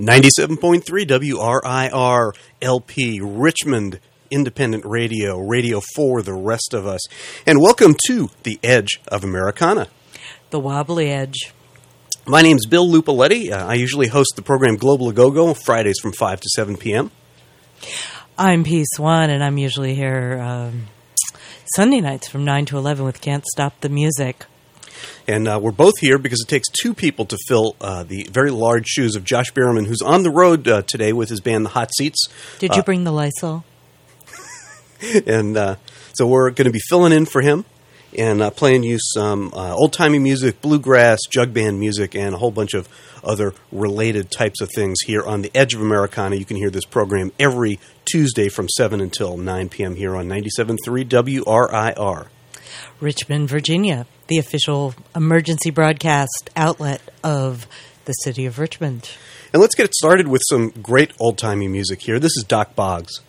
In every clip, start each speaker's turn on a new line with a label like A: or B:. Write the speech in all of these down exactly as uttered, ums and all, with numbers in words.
A: ninety-seven point three W R I R L P, Richmond Independent Radio, radio for the rest of us. And welcome to The Edge of Americana.
B: The Wobbly Edge.
A: My name's Bill Lupaletti. Uh, I usually host the program Global A Go-Go Fridays from five to seven p.m.
B: I'm P. Swan, and I'm usually here um, Sunday nights from nine to eleven with Can't Stop the Music.
A: And uh, we're both here because it takes two people to fill uh, the very large shoes of Josh Berriman, who's on the road uh, today with his band, The Hot Seats.
B: Did you
A: uh,
B: bring the Lysol?
A: And uh, so we're going to be filling in for him and uh, playing you some uh, old-timey music, bluegrass, jug band music, and a whole bunch of other related types of things here on The Edge of Americana. You can hear this program every Tuesday from seven until nine p.m. here on ninety-seven point three W R I R.
B: Richmond, Virginia, the official emergency broadcast outlet of the city of Richmond.
A: And let's get started with some great old-timey music here. This is Doc Boggs.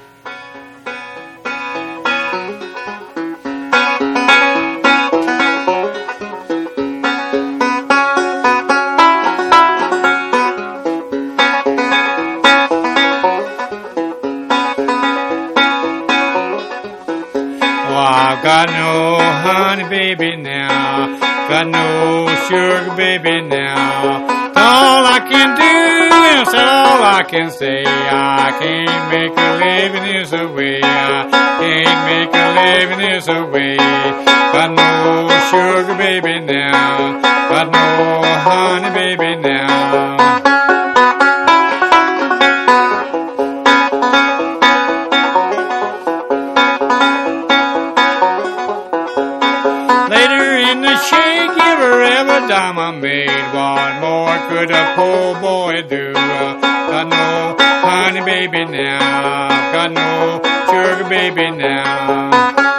C: Got no honey baby now, got no sugar baby now. All I can do is all I can say. I can't make a living this away. I can't make a living this away. Got no sugar baby now, got no honey baby now. Dime I made, what more could a poor boy do? Got no honey baby now, got no sugar baby now.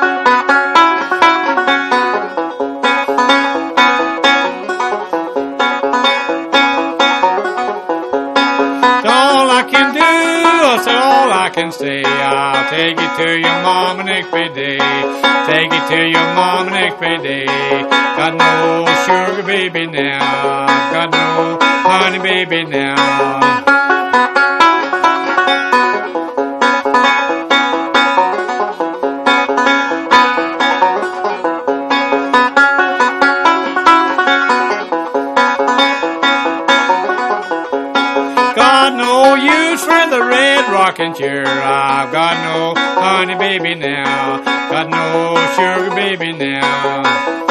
C: All I can do, that's all I can say. I'll take it to your mama next payday. Take it to your mama next payday. Got no sugar baby now, got no honey baby now. Got no use for the red rocking chair. I've got no honey baby now, got no sugar baby now.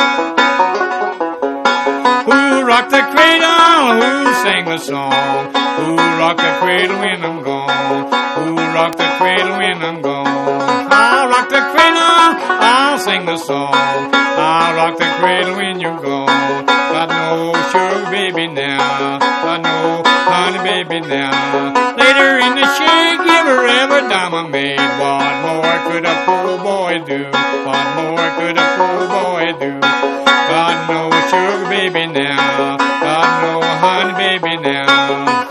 C: Who rocked the cradle? Who sang the song? Who rocked the cradle when I'm gone? Who rocked the cradle when I'm gone? I'll rock the cradle, I'll sing the song. I'll rock the cradle when you're gone. Got no sugar baby now, got no honey baby now. Later in the shake, give her every dime I made. What more could a poor boy do? What more could a poor boy do? Got no sugar baby now, got no honey baby now.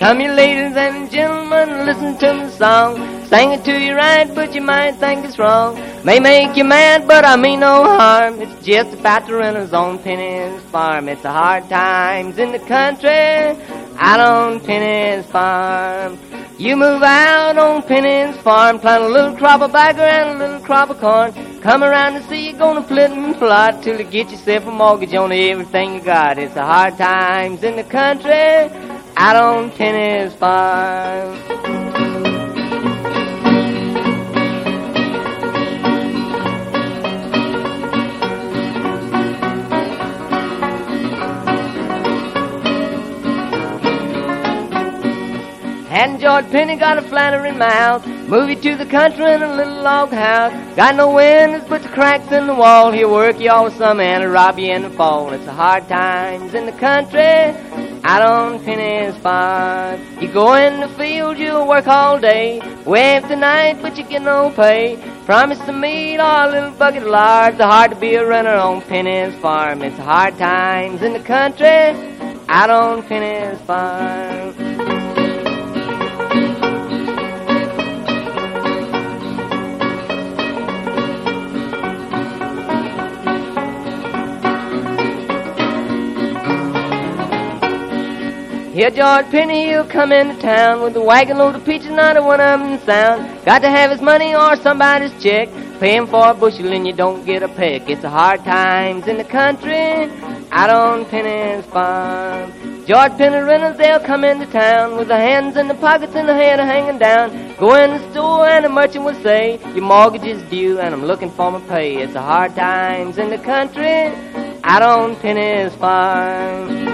D: Come you ladies and gentlemen, listen to the song. Sing it to you right, but you might think it's wrong. May make you mad, but I mean no harm. It's just about the renter's on Penny's farm. It's the hard times in the country out on Penny's farm. You move out on Penny's farm, plant a little crop of bagger and a little crop of corn. Come around and see you gonna flit and plot till you get yourself a mortgage on everything you got. It's the hard times in the country out on Penny's farm. Hadn't George Penny got a flannery mouth? Move you to the country in a little log house. Got no windows but the cracks in the wall. He'll work you all summer and he'll rob you in the fall. It's the hard times in the country out on Penny's farm. You go in the field, you'll work all day, way after night, but you get no pay. Promise to meet or a little bucket of lard. It's hard to be a runner on Penny's farm. It's the hard times in the country out on Penny's farm. Here George Penny, he'll come into town with a wagon load of peaches, not a one of them sound. Got to have his money or somebody's check. Pay him for a bushel and you don't get a peck. It's the hard times in the country out on Penny's farm. George Penny renters, they'll come into town with their hands in the pockets and their head hanging down. Go in the store and the merchant will say, your mortgage is due and I'm looking for my pay. It's the hard times in the country out on Penny's farm.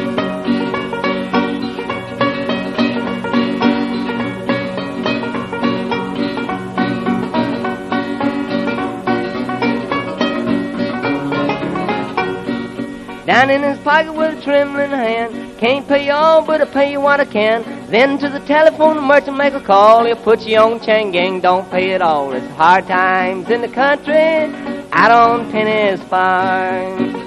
D: Down in his pocket with a trembling hand. Can't pay you all, but I'll pay you what I can. Then to the telephone, the merchant make a call. He'll put you on chain gang, don't pay it all. It's hard times in the country out on Penny's farm.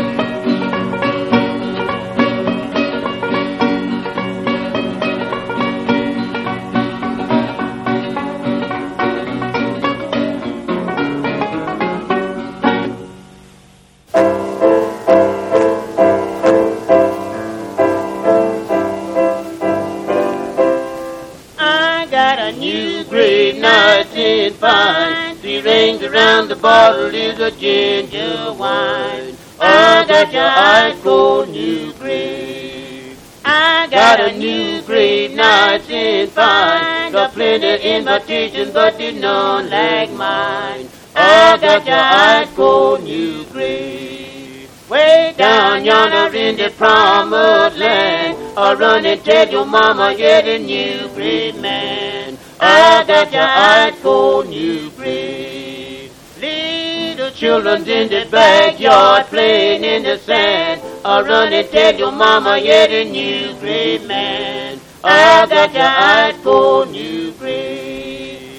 E: Fine. Three rings around the bottle is a ginger wine. I got your ice cold new grade. I got a new grade, nice and fine. Got plenty invitations, but did none like mine. I got your ice cold new grade. Way down yonder in the promised land, I run and tell your mama you're the new grade man. I got your ice cold new grade. Little children's in the backyard playing in the sand. I run and tell your mama you're the new grade man. I got your ice cold new grade.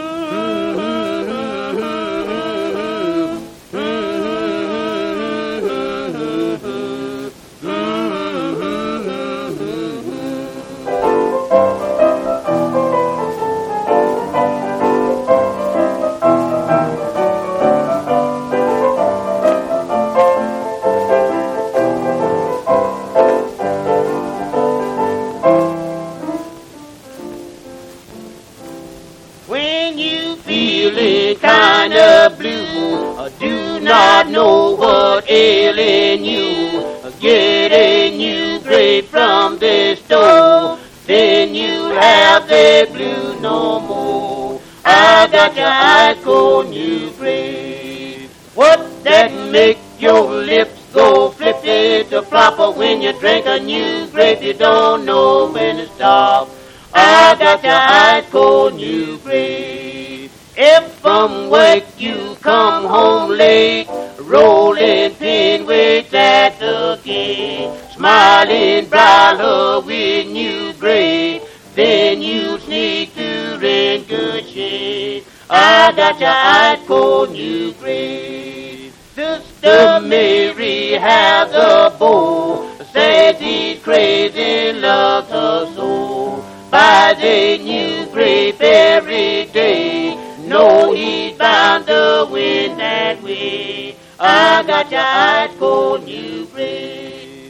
E: Kinda blue, I do not know what ailing you. Get a new grade from the store, then you have the blue no more. I got your ice cold new grade. What that make your lips go flippy to flopper when you drink a new grape? You don't know when to stop. I got your ice cold new grade. If from work you come home late, rolling pin waits at the gate, smiling brighter with new grade, then you sneak through in good shade. I got your ice cold new grade. Sister Mary has a bow, Says he's crazy, loves her so. Buys a new grape every day. Know he's bound to win that way. I got your eyes for new grape.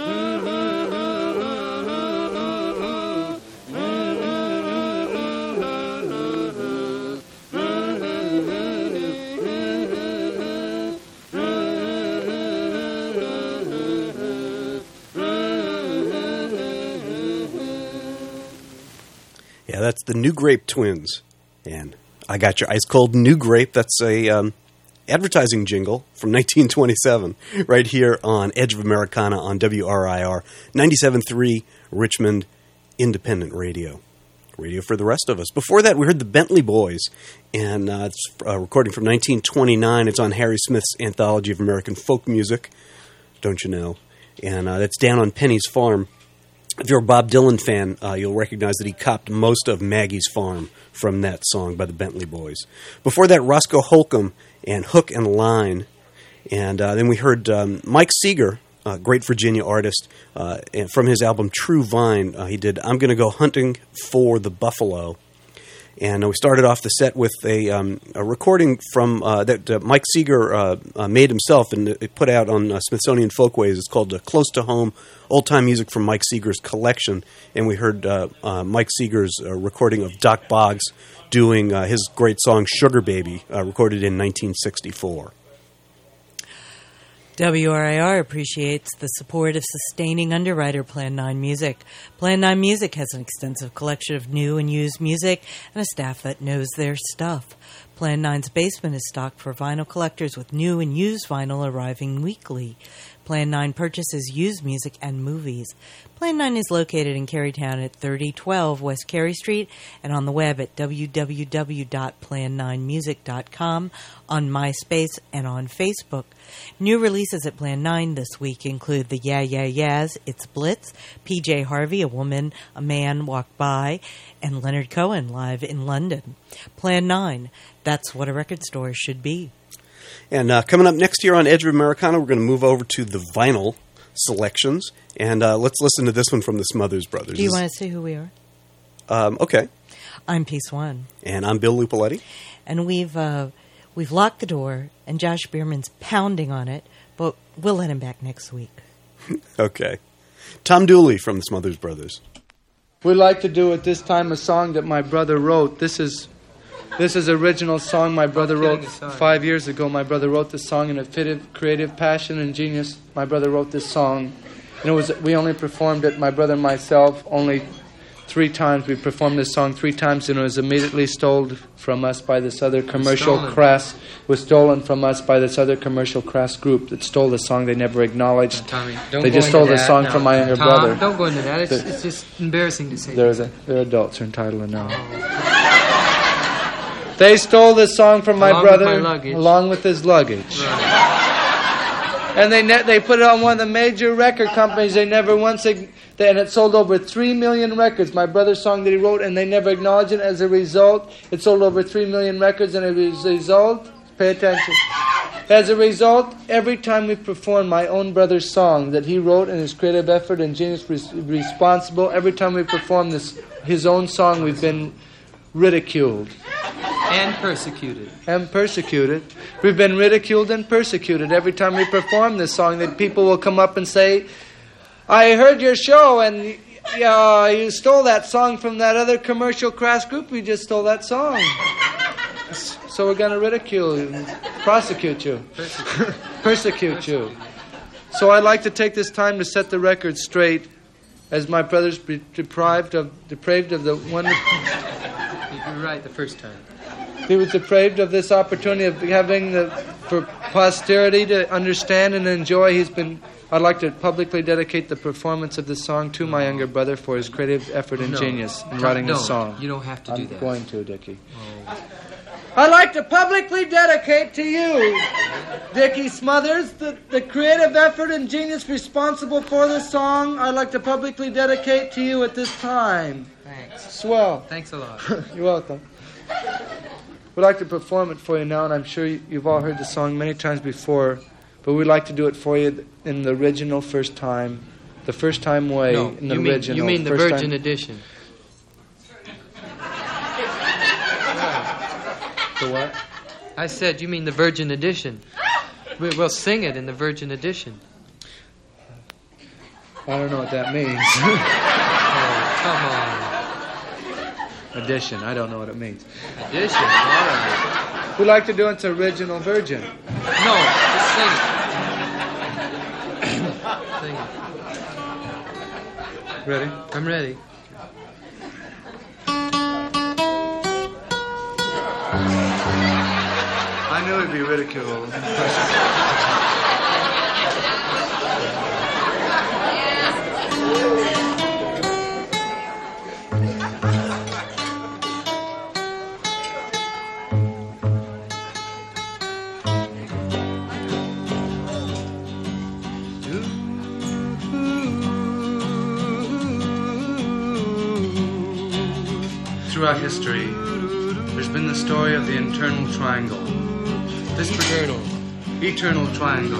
A: Yeah, that's the New Grape Twins. And I got your ice cold New Grape. That's a um, advertising jingle from nineteen twenty-seven right here on Edge of Americana on W R I R ninety-seven point three Richmond Independent Radio. Radio for the rest of us. Before that, we heard the Bentley Boys, and uh, it's a recording from nineteen twenty-nine. It's on Harry Smith's Anthology of American Folk Music, don't you know? And uh, that's Down on Penny's Farm. If you're a Bob Dylan fan, uh, you'll recognize that he copped most of Maggie's Farm from that song by the Bentley Boys. Before that, Roscoe Holcomb and Hook and Line. And uh, then we heard um, Mike Seeger, a great Virginia artist, uh, and from his album True Vine, uh, he did I'm Gonna Go Hunting for the Buffalo. And uh, we started off the set with a, um, a recording from uh, that uh, Mike Seeger uh, uh, made himself and it put out on uh, Smithsonian Folkways. It's called uh, Close to Home, Old-Time Music from Mike Seeger's Collection. And we heard uh, uh, Mike Seeger's uh, recording of Doc Boggs doing uh, his great song Sugar Baby, uh, recorded in nineteen sixty-four.
B: W R I R appreciates the support of sustaining underwriter Plan nine Music. Plan nine Music has an extensive collection of new and used music and a staff that knows their stuff. Plan nine's basement is stocked for vinyl collectors with new and used vinyl arriving weekly. Plan nine purchases used music and movies. Plan nine is located in Carytown at thirty twelve West Cary Street and on the web at w w w dot plan nine music dot com, on MySpace, and on Facebook. New releases at Plan nine this week include the Yeah Yeah Yeahs, It's Blitz, P J Harvey, A Woman, A Man Walked By, and Leonard Cohen live in London. Plan nine, that's what a record store should be.
A: And uh, coming up next year on Edge of Americana, we're going to move over to the vinyl selections. And uh, let's listen to this one from the Smothers Brothers.
B: Do you want to say who we are?
A: Um, okay.
B: I'm Piece One.
A: And I'm Bill Lupoletti.
B: And we've uh, we've locked the door, and Josh Bierman's pounding on it, but we'll let him back next week.
A: Okay. Tom Dooley from the Smothers Brothers.
F: We'd like to do at this time a song that my brother wrote. This is this is original song my brother wrote five years ago. My brother wrote this song in a fit of creative passion and genius. My brother wrote this song. And it was we only performed it, my brother and myself, only three times. We performed this song three times, and it was immediately stolen from us by this other commercial crass. It was stolen from us by this other commercial crass group that stole the song. They never acknowledged.
G: No, Tommy, don't
F: they
G: go
F: just stole
G: into
F: the
G: that.
F: song
G: No.
F: from my younger
G: Tom,
F: brother.
G: Don't go into that. It's,
F: The-
G: it's just embarrassing to say.
F: There's a, they're adults. They're entitled to know. They stole this song from my
G: Along with
F: brother
G: my luggage.
F: along with his luggage. And they ne- they put it on one of the major record companies. They never once, ag- they, and it sold over three million records. My brother's song that he wrote, and they never acknowledged it. As a result, it sold over three million records. And as a result, pay attention. As a result, every time we perform my own brother's song that he wrote in his creative effort and genius res- responsible, every time we perform this his own song, we've been ridiculed.
G: And persecuted.
F: And persecuted. We've been ridiculed and persecuted every time we perform this song. That people will come up and say, "I heard your show, and uh, you stole that song from that other commercial crass group. We just stole that song." So we're going to ridicule you and prosecute you,
G: Persecute.
F: persecute you. So I'd like to take this time to set the record straight, as my brother's be deprived of depraved of the wonderful.
G: You were right the first time.
F: He was depraved of this opportunity of having the for posterity to understand and enjoy. He's been. I'd like to publicly dedicate the performance of this song to my younger brother for his creative effort and
G: No.
F: genius in
G: Tom,
F: writing
G: no,
F: this song.
G: You don't have to do
F: I'm
G: that.
F: going to, Dickie.
G: Oh.
F: I'd like to publicly dedicate to you, Dickie Smothers, the, the creative effort and genius responsible for this song. I'd like to publicly dedicate to you at this time.
G: Thanks.
F: Swell.
G: Thanks a lot.
F: You're welcome. We'd like to perform it for you now, and I'm sure you- you've all heard the song many times before, but we'd like to do it for you in the original first time The first time way
G: No,
F: in the
G: you mean,
F: original.
G: you mean the
F: first
G: Virgin
F: time-
G: edition.
F: The what?
G: I said you mean the Virgin edition. We, we'll sing it in the Virgin edition.
F: I don't know what that means.
G: Oh, come
F: Edition. I don't know what it means.
G: on. Edition. All right.
F: We like to do it to original Virgin.
G: No, just sing it. Sing it.
F: Ready?
G: I'm ready.
F: I knew it'd be ridiculed. Throughout history, there's been the story of the internal triangle. This eternal, eternal triangle.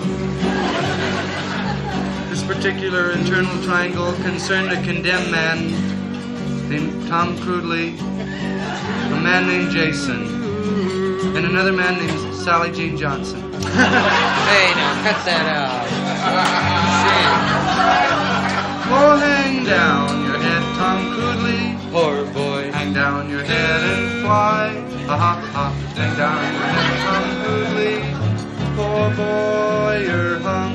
F: This particular internal triangle concerned a condemned man named Tom Crudley, a man named Jason, and another man named Sally Jean Johnson.
G: Hey, now cut that out.
F: Oh, hang down your head, Tom Crudley.
G: Poor boy.
F: Hang down your head and fly. Ha ha ha. Hang down your head, Tom Crudley. Poor boy, you're hung.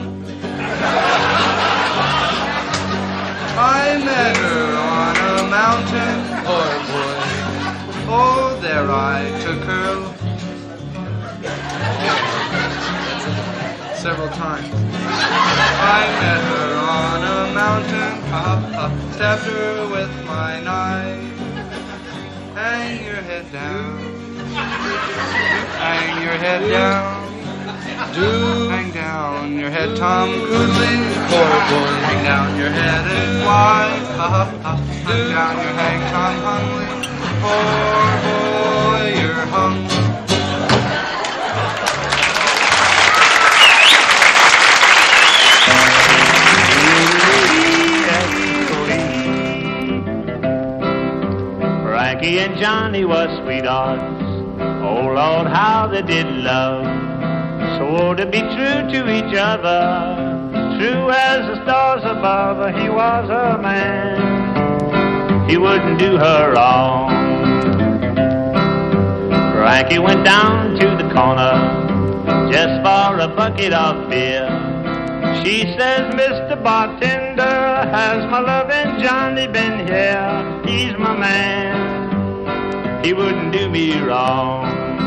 F: I met her on a mountain.
G: Poor boy.
F: Oh, there I took her several times. I met her on a mountain. Ha ha. Stabbed her with my knife. Hang your head down. Hang your head down. Do hang down your head, Tom Crudley. Poor boy. Hang down your head and fly. Ha ha ha. Hang down your head, Tom Hunley. Poor boy, you're hung.
E: Frankie and Johnny was sweethearts. Oh Lord, how they did love. Swore to be true to each other, true as the stars above. He was a man, he wouldn't do her wrong. Frankie went down to the corner just for a bucket of beer. She says, Mister Bartender, has my loving Johnny been here? He's my man, he wouldn't do me wrong.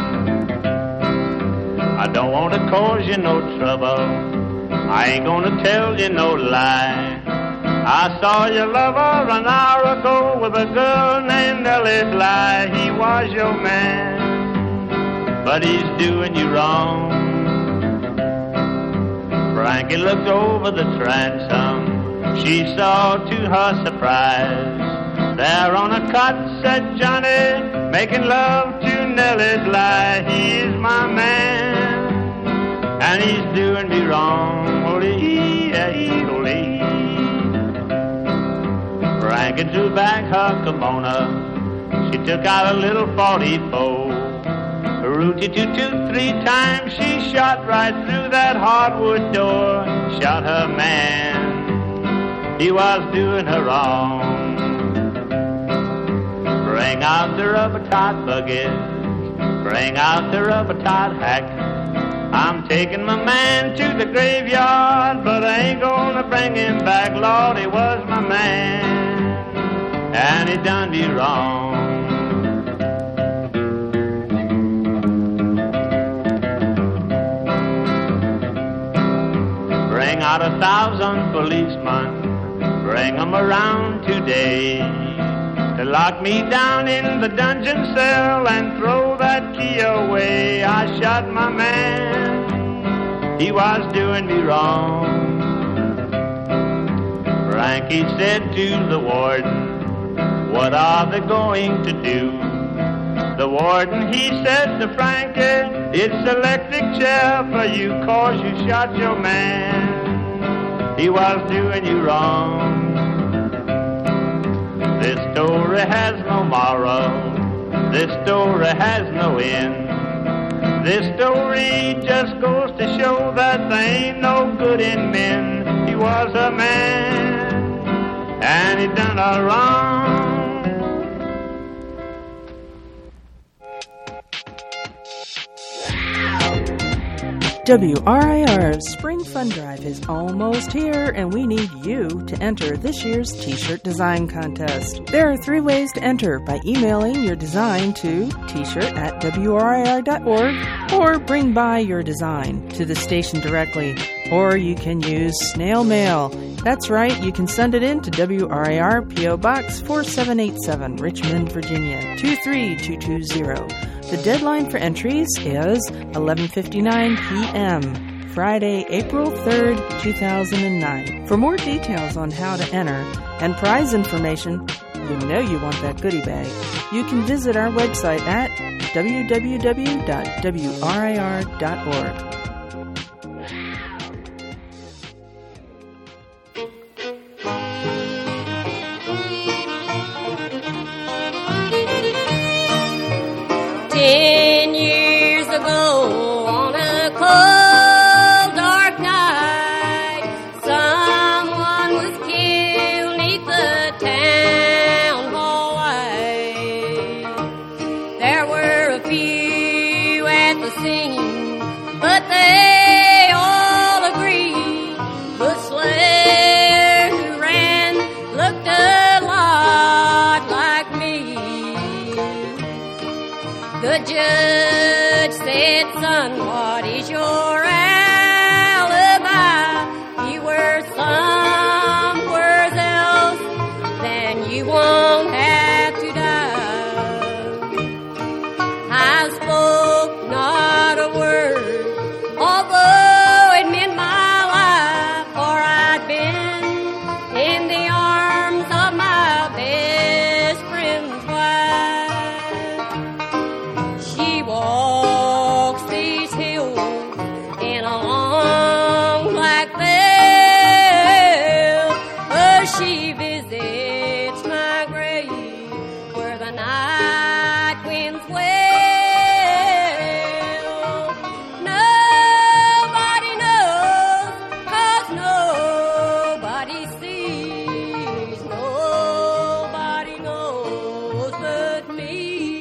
E: I don't want to cause you no trouble, I ain't gonna tell you no lie. I saw your lover an hour ago with a girl named Ellie Bly. He was your man, but he's doing you wrong. Frankie looked over the transom, she saw to her surprise, there on a cot sat Johnny, making love to Nellie Bly. He's my man, and he's doing me wrong. Frankie drew back her kimono, she took out a little forty-four. Rooty-too-too, three times she shot right through that hardwood door. Shot her man, he was doing her wrong. Bring out the rubber-tied bucket, bring out the rubber-tied hack. I'm taking my man to the graveyard, but I ain't gonna bring him back. Lord, he was my man, and he done me wrong. Bring out a thousand policemen, bring 'em around today, to lock me down in the dungeon cell and throw that key away. I shot my man, he was doing me wrong. Frankie said to the warden, what are they going to do? The warden, he said to Frankie, it's electric chair for you, cause you shot your man. he was doing you wrong. This story has no moral, this story has no end. This story just goes to show that there ain't no good in men. He was a man, and he done all wrong.
H: W R I R's Spring Fun Drive is almost here, and we need you to enter this year's T-shirt design contest. There are three ways to enter: by emailing your design to t-shirt at w r i r dot org, or bring by your design to the station directly, or you can use snail mail. That's right, you can send it in to W R I R P O Box four seven eight seven, Richmond, Virginia two three two two zero. The deadline for entries is eleven fifty-nine p.m., Friday, April third, two thousand nine. For more details on how to enter and prize information, you know you want that goodie bag, you can visit our website at w w w dot w r i r dot org.
I: Ten years ago, on a cold, dark night, someone was killed 'neath the town hall light. There were a few at the scene, but they all agreed the slayer who ran looked a lot like me. The judge said, son, what is your alibi? You were somewhere else, then you won't have to die. I spoke not a word, although it meant my life, for I'd been in the arms of my best friend's wife. She walks these hills in a long black veil, but she visits my grave where the night winds wail. Nobody knows, 'cause nobody sees, nobody knows but me.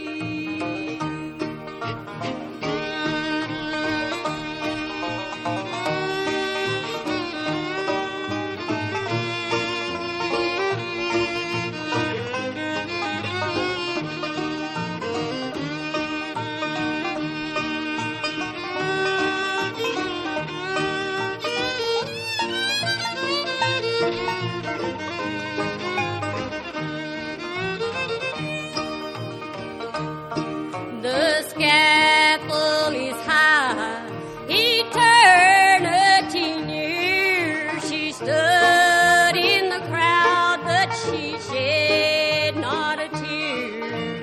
I: The scaffold is high, eternity near. She stood in the crowd, but she shed not a tear.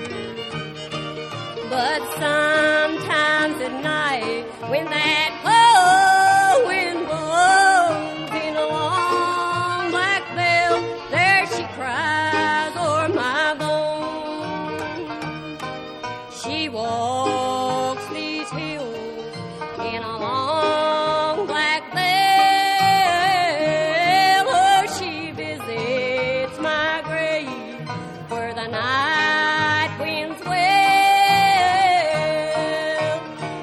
I: But sometimes at night, when that cold wind blows in a long black veil, there she cries o'er my bones. She walks these hills in a long black veil. Oh, she visits my grave where the night winds wail.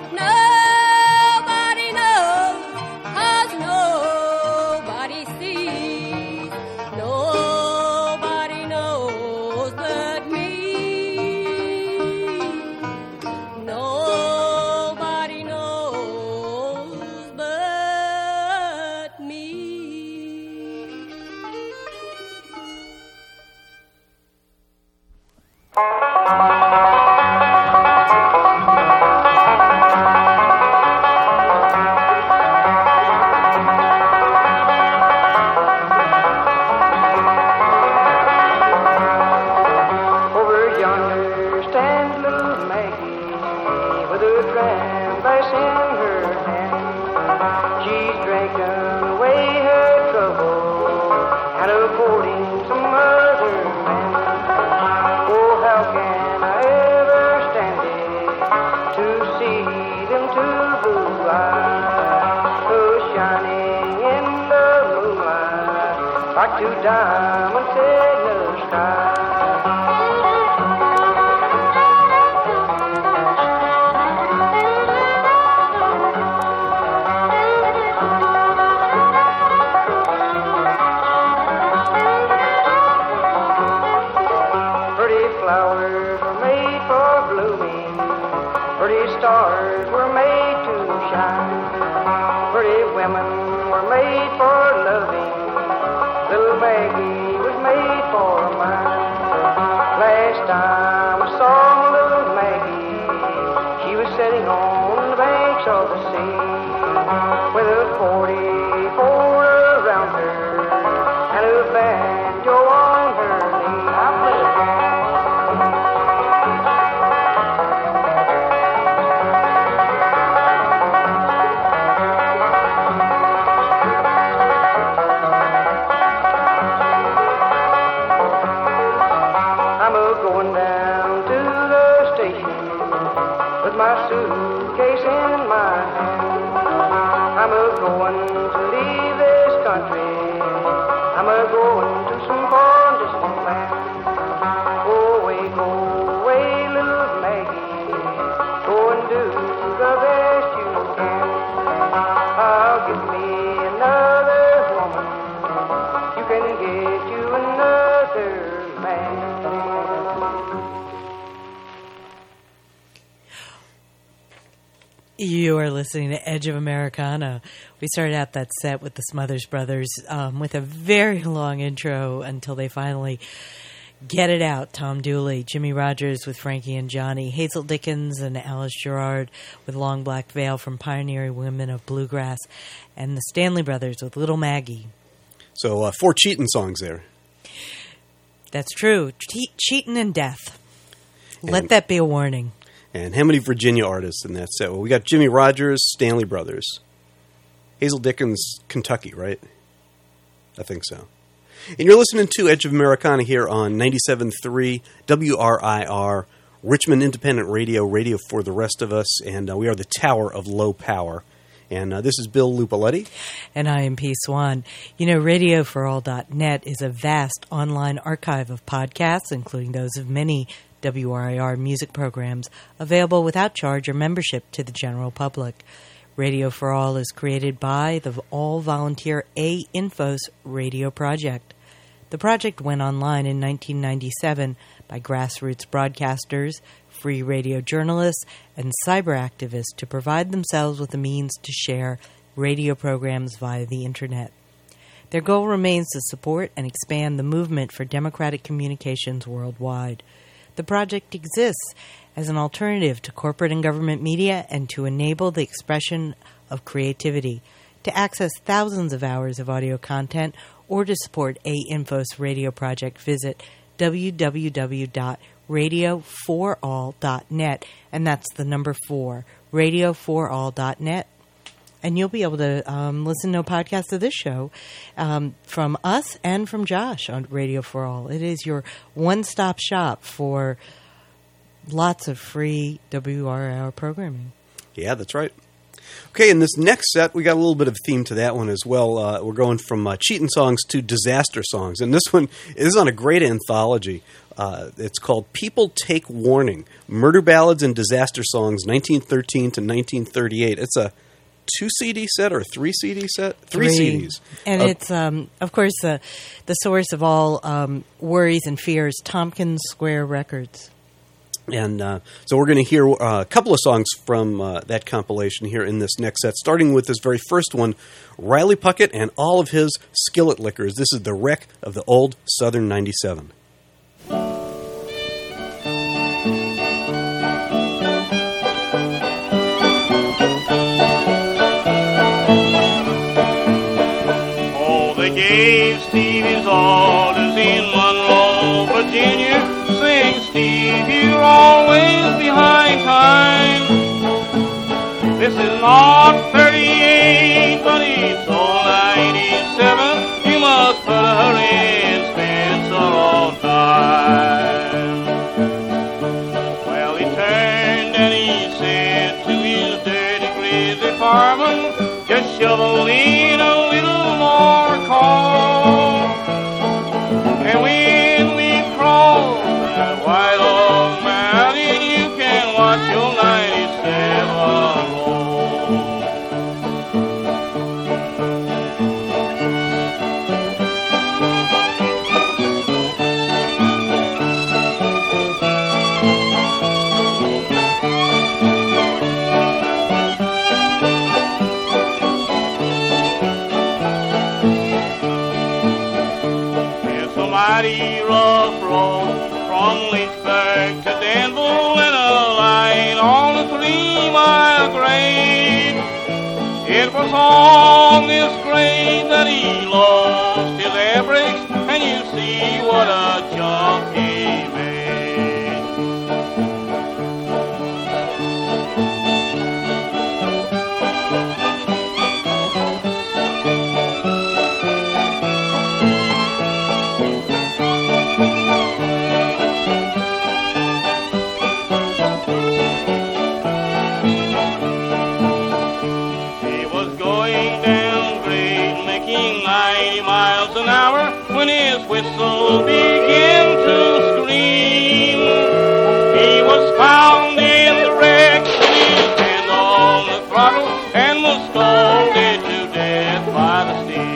I: Nobody knows, 'cause nobody sees, nobody knows but me.
J: two diamonds in the sky. Flowers were made for blooming, pretty stars were made to shine, pretty women were made for loving, little Maggie was made for mine. Last time I saw little Maggie, she was sitting on the banks of the sea, with a forty-four around her, and a banjo on her knee. I play a banjo. Suitcase in my hand. I'm a going to leave this country. I'm a going to some far distant land. Go away, go away, little Maggie. Go and do the best you can. I'll give me another woman. You can get you another man.
B: You are listening to Edge of Americana. We started out that set with the Smothers Brothers um, with a very long intro until they finally get it out. Tom Dooley, Jimmy Rogers with Frankie and Johnny, Hazel Dickens and Alice Gerard with Long Black Veil from Pioneering Women of Bluegrass, and the Stanley Brothers with Little Maggie.
A: So uh, four cheating songs there.
B: That's true. Che- cheating and death. Let and- that be a warning.
A: And how many Virginia artists in that set? Well, we got Jimmy Rogers, Stanley Brothers. Hazel Dickens, Kentucky, right? I think so. And you're listening to Edge of Americana here on ninety-seven point three W R I R, Richmond Independent Radio, radio for the rest of us. And uh, we are the Tower of Low Power. And uh, this is Bill Lupaletti.
B: And I am P. Swan. You know, radio for all dot net is a vast online archive of podcasts, including those of many W R I R music programs, available without charge or membership to the general public. Radio for All is created by the all-volunteer A-Infos Radio Project. The project went online in nineteen ninety-seven by grassroots broadcasters, free radio journalists, and cyber activists to provide themselves with the means to share radio programs via the Internet. Their goal remains to support and expand the movement for democratic communications worldwide. The project exists as an alternative to corporate and government media and to enable the expression of creativity. To access thousands of hours of audio content or to support A-Infos radio project, visit w w w dot radio for all dot net, and that's the number four, radio for all dot net. And you'll be able to um, listen to a podcast of this show um, from us and from Josh on Radio for All. It is your one-stop shop for lots of free W R I R programming.
A: Yeah, that's right. Okay, in this next set, we got a little bit of a theme to that one as well. Uh, we're going from uh, cheating songs to disaster songs. And this one is on a great anthology. Uh, it's called People Take Warning, Murder Ballads and Disaster Songs, nineteen thirteen to nineteen thirty-eight. It's a two C D set or a three C D set? Three, three. C Ds.
B: And uh, it's, um, of course, uh, the source of all um, worries and fears, Tompkins Square Records.
A: And uh, so we're going to hear uh, a couple of songs from uh, that compilation here in this next set, starting with this very first one, Riley Puckett and all of his skillet lickers. This is The Wreck of the Old Southern ninety-seven.
E: Gave Steve his orders in Monroe, Virginia. Sing, Steve, you're always behind time. This is not thirty-eight, but it's all ninety-seven. You must put her in Spencer on time. Well, he turned and he said to his dirty grizzly fireman, just shovel in a little more coal.
C: was on this grade that he lost his air brakes, and you see what a jump he made. When his whistle began to scream, he was found in the wreck with his hand on the throttle and was scalded to death by the steam.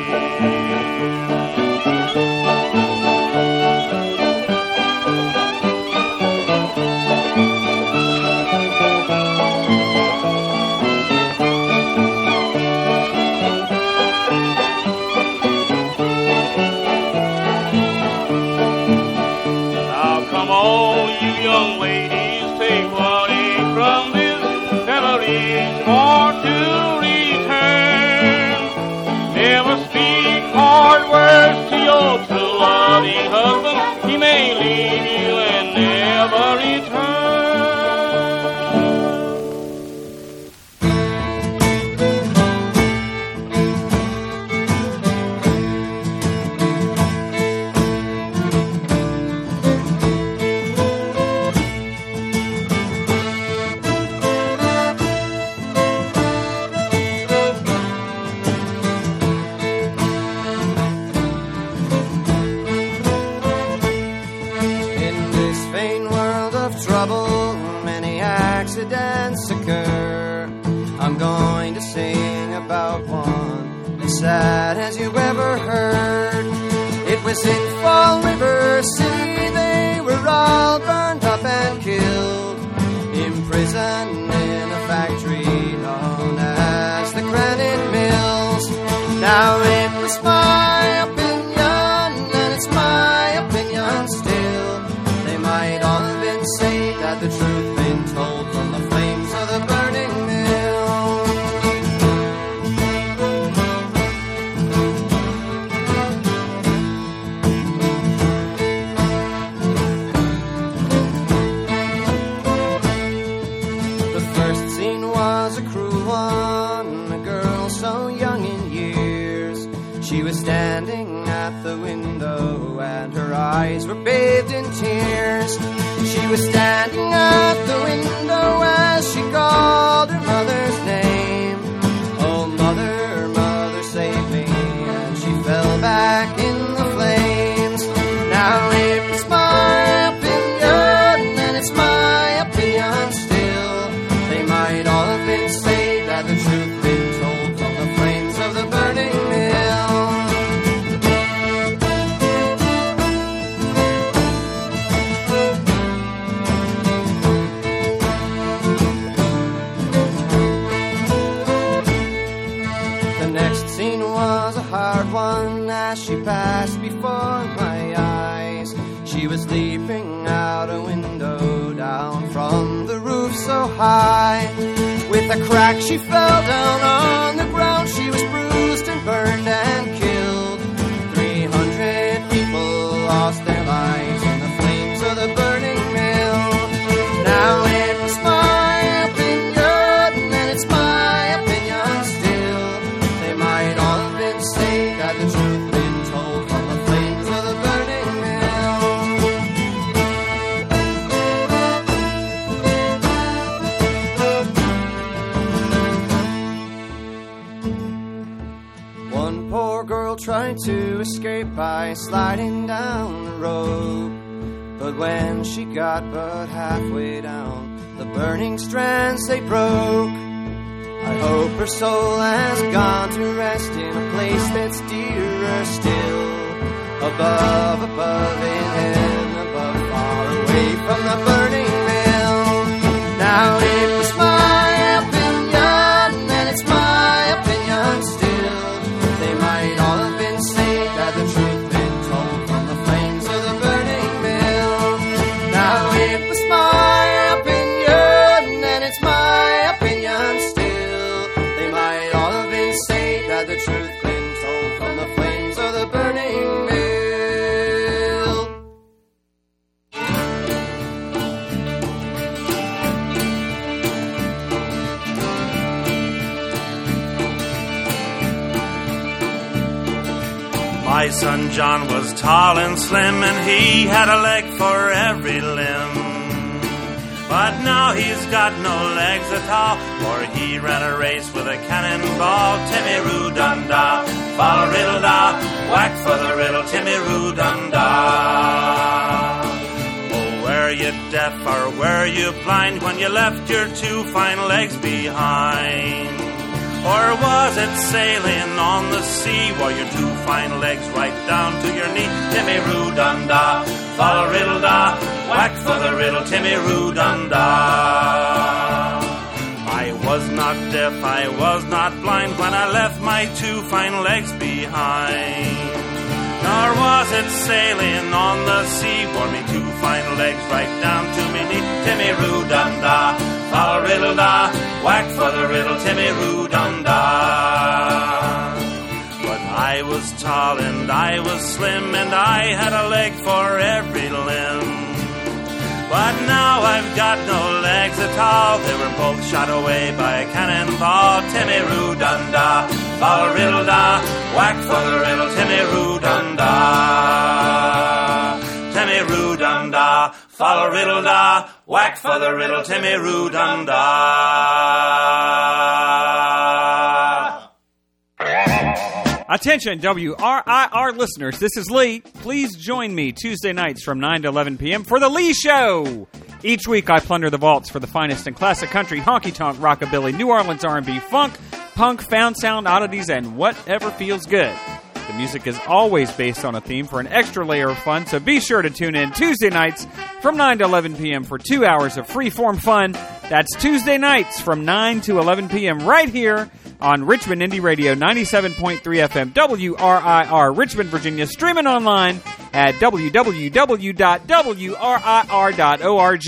C: Young ladies, take warning from this. Never is more to return. Never speak hard words to your true loving husband. He may leave you and never return.
K: Accidents occur. I'm going to sing about one as sad as you've ever heard. It was in Fall River City. They were all burned up and killed, imprisoned in a factory known as the Granite Mills. Now it was my opinion, and it's my opinion still, they might all have been saved had the truth been told from the flames of the burning mill. The first scene was a cruel one. A girl so young in years, she was standing at the window and her eyes were bathed in tears. She was standing at the window as she called her mother's name. Oh, mother, mother, save me. And she fell back in the flames. Now it was my opinion, and it's my opinion still, they might all have been saved had the truth been told from the flames of the burning mill. Hard one as she passed before my eyes. She was leaping out a window down from the roof so high. With a crack she fell down on the ground. She was bruised and burned and killed. Three hundred people lost their lives in the flames of the burning mill. Now it was my opinion, and it's my opinion still, they might all have been saved had the truth been told from the flames of the burning mill. One poor girl tried to escape by sliding down the rope, but when she got but halfway down, the burning strands they broke. I hope her soul has gone to rest in a place that's dearer still. Above, above, in heaven above, far away from the burning mill. Now it was my opinion, and it's my opinion still, they might all have been saved had the truth been told from the flames of the burning mill. Now it was my opinion, and it's my opinion still, they might all have been
L: my son John was tall and slim, and he had a leg for every limb. But now he's got no legs at all, for he ran a race with a cannonball. Timmy Roo Dum Da, fall riddle da, whack for the riddle, Timmy Roo Dum Da. Oh, were you deaf or were you blind when you left your two fine legs behind? Or was it sailing on the sea, while your two fine legs right down to your knee? Timmy Roo Dum Da, fall riddle da, whack for the riddle, Timmy Roo Dum Da. I was not deaf, I was not blind when I left my two fine legs behind. Nor was it sailing on the sea, bore me two fine legs right down to me knee. Timmy Roo Dum Da, fall riddle da, whack for the riddle, Timmy Roo Dum Da. But I was tall and I was slim, and I had a leg for every limb. But now I've got no legs at all, they were both shot away by a cannonball. Timmy Roo Dum Da, fall riddle da, whack for the riddle, Timmy Roo Dum Da. Timmy Roo Dum Da, fall riddle da, whack for the riddle, Timmy Roo Dum Da.
M: Attention, W R I R listeners, this is Lee. Please join me Tuesday nights from nine to eleven p.m. for The Lee Show. Each week I plunder the vaults for the finest in classic country, honky-tonk, rockabilly, New Orleans R and B, funk, punk, found sound, oddities, and whatever feels good. The music is always based on a theme for an extra layer of fun, so be sure to tune in Tuesday nights from nine to eleven p.m. for two hours of free-form fun. That's Tuesday nights from nine to eleven p.m. right here on Richmond Indie Radio ninety-seven point three F M, W R I R, Richmond, Virginia, streaming online at w w w dot w r i r dot org.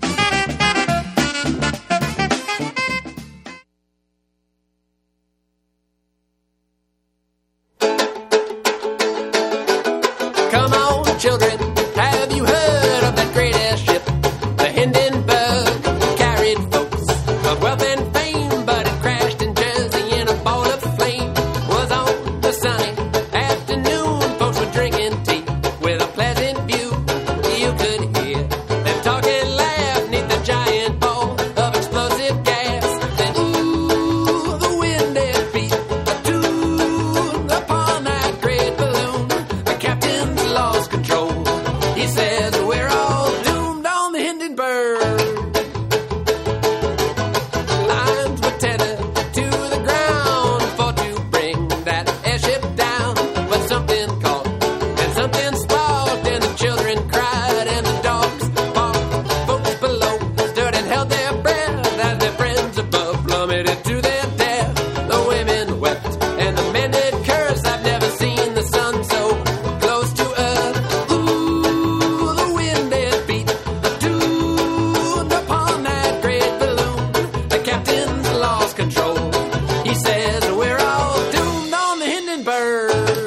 N: Come on, children, have you heard of that great airship? The Hindenburg carried folks of wealth and fame, but it crashed in Jersey in a ball of flame. Was on the sunny afternoon, folks were drinking tea with a pleasant view. You could hear them talk and laugh neath the giant ball of explosive gas. Then, ooh, the wind it beat a tune upon that great balloon. The captain lost control. He says we're all doomed on the Hindenburg. Lines were tethered to the ground for to bring that airship down. But something caught and something sparked, and the children cried and the dogs barked. Folks below stood and held their breath as their friends above plummeted to their death. The women wept and the men did curse. I've never seen the sun so close to earth. Ooh, the wind it beat a tune upon that great balloon. The captain's lost control. He says we're all doomed on the Hindenburg.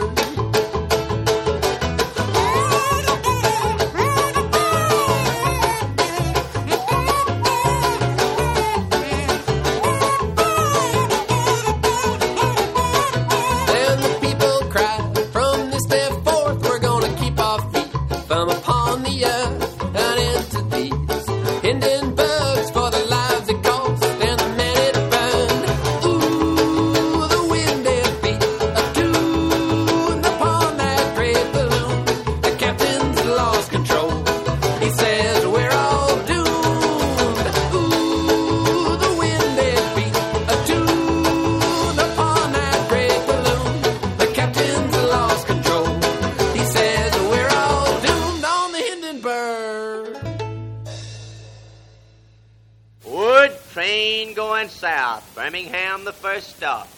N: Then the people cried, from this day forth we're gonna keep our feet from upon the earth and into these Hindenburgs for the lives it cost and the men it burned. Ooh, the wind it beat a tune upon that great balloon. The captain's lost control. He says we're all doomed. Ooh, the wind it beat a tune upon that great balloon. The captain's lost control. He says we're all doomed on the Hindenburg.
E: Wood train going south. Birmingham the first stop.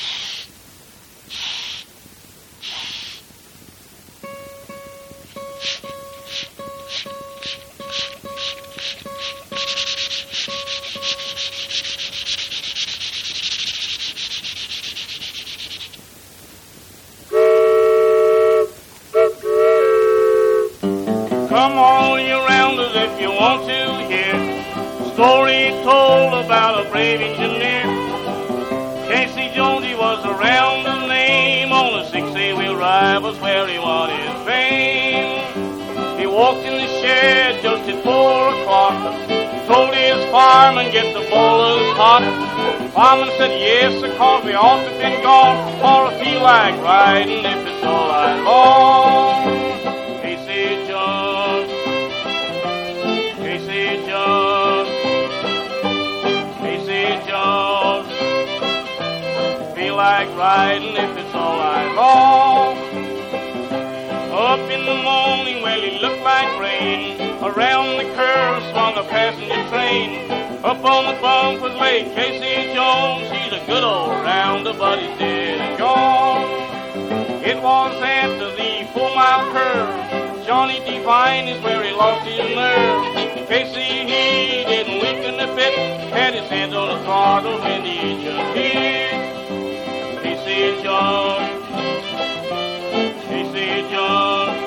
C: Come all you rounders if you want to hear a story told about a brave engineer. Casey Jones, he was a round the name on a six A-wheel ride.
O: That was where he won his fame. He walked in the shed just at four o'clock. Told his fireman, get the boilers hot. Fireman said, yes, the coffee ought to been gone, or I feel like riding if it's all right long. Casey Jones, Casey Jones, Casey Jones. Feel like riding if it's all right long. Up in the morning, well, it looked like rain. Around the curve swung a passenger train. Up on the bump was laid Casey Jones. He's a good old rounder, but he's dead and gone. It was after the four-mile curve. Johnny Devine is where he lost his nerve. Casey, he didn't weaken a bit. Had his hands on the throttle when the engine hit. Casey Jones. Casey Jones,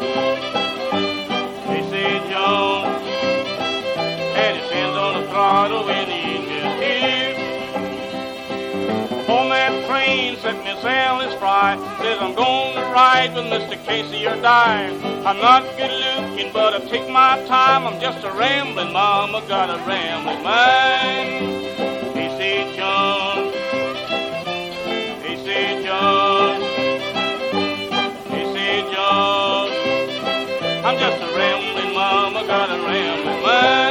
O: Casey Jones, had his hands on the throttle when the engine hit. On that train sat Miss Alice Fry, says I'm going to ride with Mister Casey or die. I'm not good looking, but I take my time. I'm just a rambling mama, got a rambling mind. Casey Jones, Casey Jones. I'm just a rambling mama, got a rambling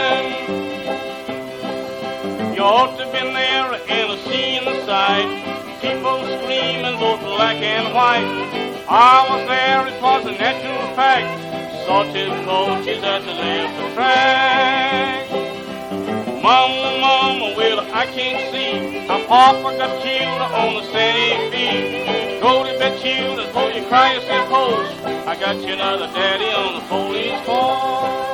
O: mind. You ought to have been there and a seeing the sight. People screaming both black and white. I was there, it was a natural fact. Saw two coaches at the left track. Mama, mama, well, I can't see how Papa got killed on the Santa Fe. Go to bed, you, before you cry yourself host. I got you another daddy on the police force.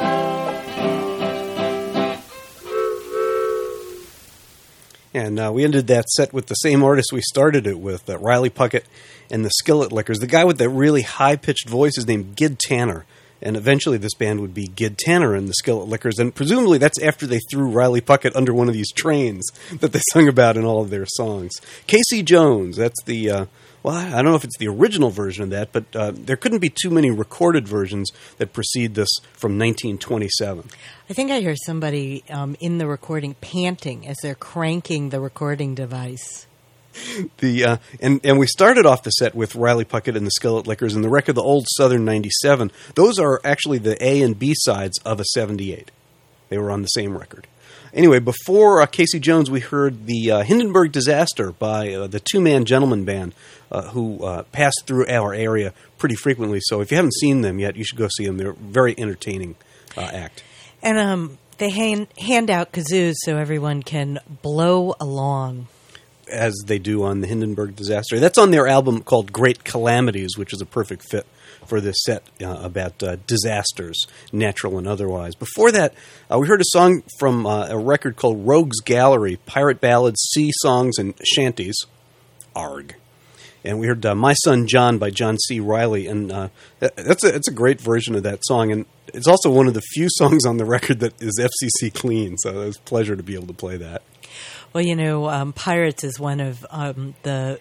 A: And uh, we ended that set with the same artist we started it with, uh, Riley Puckett and the Skillet Lickers. The guy with that really high-pitched voice is named Gid Tanner. And eventually this band would be Gid Tanner and the Skillet Lickers. And presumably that's after they threw Riley Puckett under one of these trains that they sung about in all of their songs. Casey Jones, that's the... Uh, well, I don't know if it's the original version of that, but uh, there couldn't be too many recorded versions that precede this from nineteen twenty-seven.
B: I think I hear somebody um, in the recording panting as they're cranking the recording device.
A: The uh, and and we started off the set with Riley Puckett and the Skillet Lickers and the record, the Old Southern ninety-seven. Those are actually the A and B sides of a seventy-eight. They were on the same record. Anyway, before uh, Casey Jones, we heard the uh, Hindenburg Disaster by uh, the Two-Man Gentleman Band, uh, who uh, passed through our area pretty frequently. So if you haven't seen them yet, you should go see them. They're a very entertaining uh, act.
B: And um, they hand, hand out kazoos so everyone can blow along.
A: As they do on the Hindenburg Disaster. That's on their album called Great Calamities, which is a perfect fit for this set uh, about uh, disasters, natural and otherwise. Before that, uh, we heard a song from uh, a record called Rogues Gallery, Pirate Ballads, Sea Songs, and Shanties. Arg. And we heard uh, My Son John by John C. Reilly, and uh, that's a, that's a great version of that song, and it's also one of the few songs on the record that is F C C clean, so it was a pleasure to be able to play that.
B: Well, you know, um, Pirates is one of um, the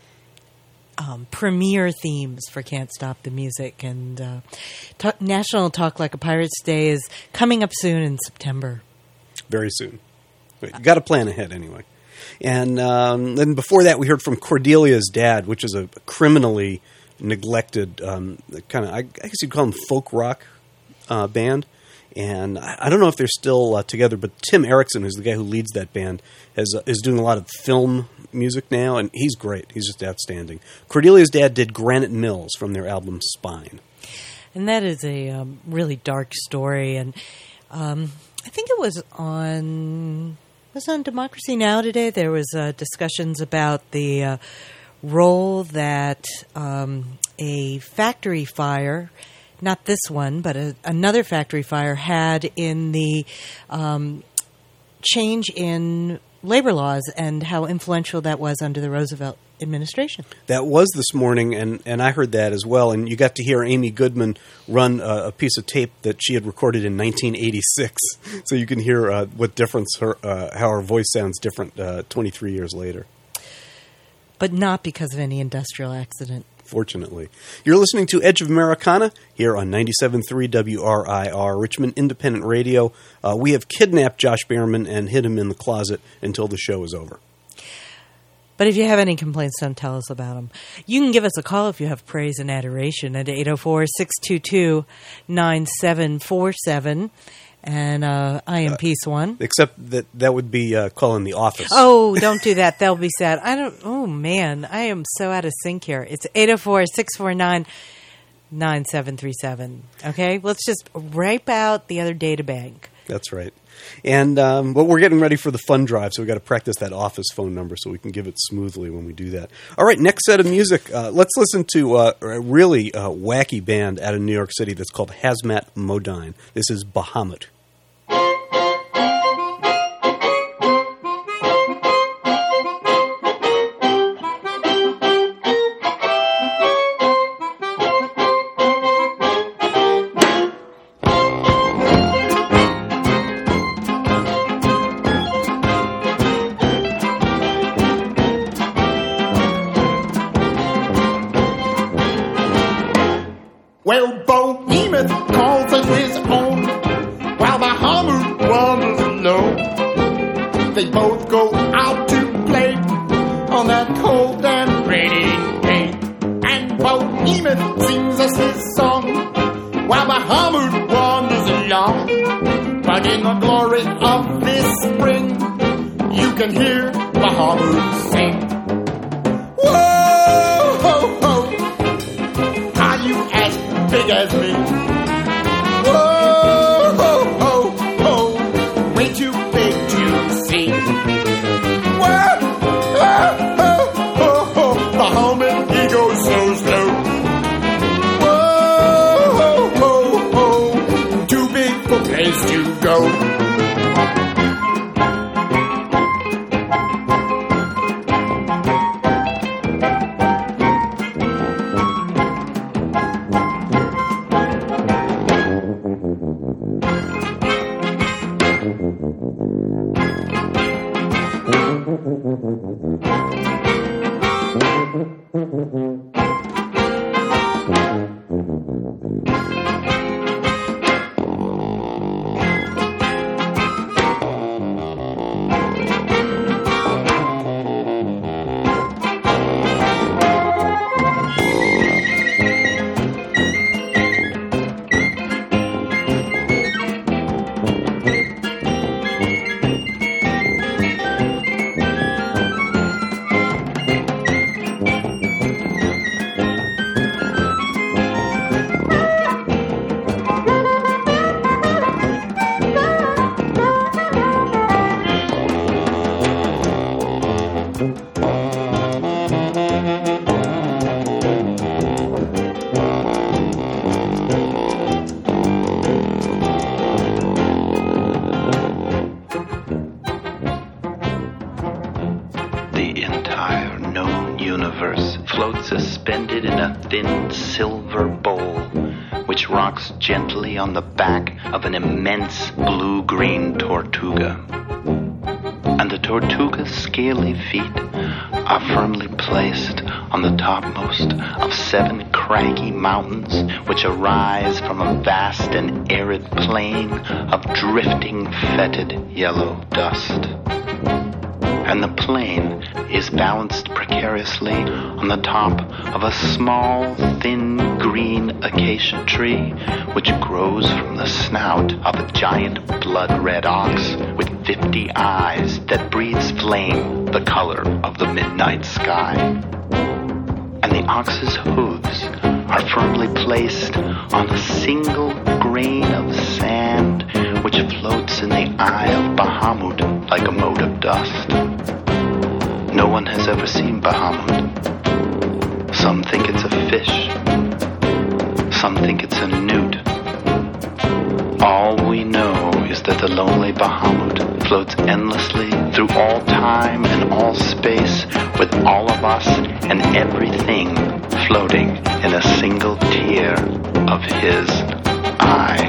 B: um, premier themes for Can't Stop the Music, and uh, talk, National Talk Like a Pirates Day is coming up soon in September.
A: Very soon. You got to plan ahead anyway. And um, then before that, we heard from Cordelia's Dad, which is a criminally neglected um, kind of, I guess you'd call them folk rock uh, band. And I, I don't know if they're still uh, together, but Tim Erickson, who's the guy who leads that band, has, uh, is doing a lot of film music now, and he's great. He's just outstanding. Cordelia's Dad did Granite Mills from their album Spine.
B: And that is a um, really dark story, and um, I think it was on... was on Democracy Now! Today. There was uh, discussions about the uh, role that um, a factory fire, not this one, but a, another factory fire, had in the um, change in labor laws and how influential that was under the Roosevelt administration.
A: That was this morning, and, and I heard that as well. And you got to hear Amy Goodman run uh, a piece of tape that she had recorded in nineteen eighty-six, so you can hear uh, what difference her uh, how her voice sounds different uh, twenty-three years later.
B: but not because of any industrial accident.
A: Fortunately. You're listening to Edge of Americana here on ninety-seven point three W R I R, Richmond Independent Radio. Uh, we have kidnapped Josh Behrman and hid him in the closet until the show is over.
B: But if you have any complaints, don't tell us about them. You can give us a call if you have praise and adoration at eight oh four, six two two, nine seven four seven. And uh, I am uh, Peace One.
A: Except that that would be uh, calling the office.
B: Oh, don't do that. They'll be sad. I don't. Oh, man. I am so out of sync here. It's eight oh four, six four nine, nine seven three seven. Okay? Let's just wipe out the other data bank.
A: That's right. And um, but we're getting ready for the fun drive, so we've got to practice that office phone number so we can give it smoothly when we do that. All right, next set of music. Uh, let's listen to uh, a really uh, wacky band out of New York City that's called Hazmat Modine. This is Bahamut.
P: Well, Behemoth calls it his own, while Bahamut wanders alone. They both go out to play on that cold and rainy day. And Behemoth sings us his song, while Bahamut wanders along. But in the glory of this spring, you can hear Bahamut sing. Whoa, ho, ho, are you as big as me? Whoa, ho, ho, ho, way too big to see. Whoa, ho, ho, ho, ho, the homie, he goes so slow. Whoa, ho, ho, ho, too big for place to go.
Q: Gently on the back of an immense blue-green tortuga. And the tortuga's scaly feet are firmly placed on the topmost of seven craggy mountains which arise from a vast and arid plain of drifting, fetid yellow dust. And the plain is balanced precariously on the top of a small, thin, green acacia tree which grows from the snout of a giant blood-red ox with fifty eyes that breathes flame the color of the midnight sky. And the ox's hooves are firmly placed on a single grain of sand which floats in the eye of Bahamut like a mote of dust. No one has ever seen Bahamut. Some think it's a fish. Some think it's a newt. All we know is that the lonely Bahamut floats endlessly through all time and all space with all of us and everything floating in a single tear of his eye.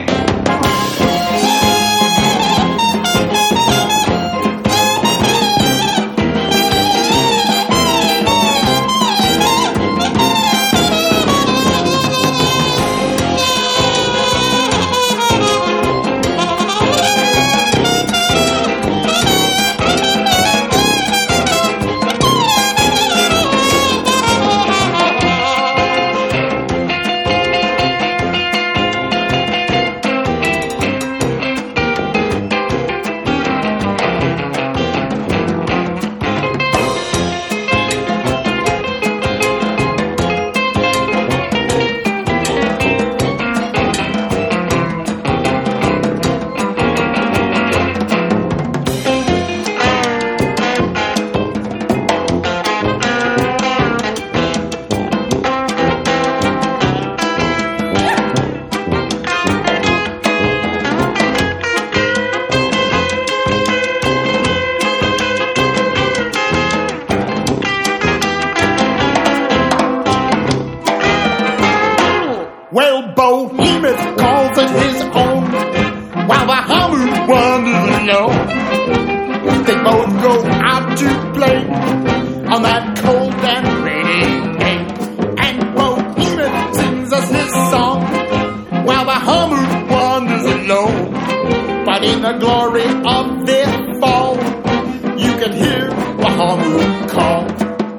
P: out to play on that cold and rainy day. And Bo Behemoth sings us his song while the Hummer wanders alone. But in the glory of their fall, you can hear the Hummer call.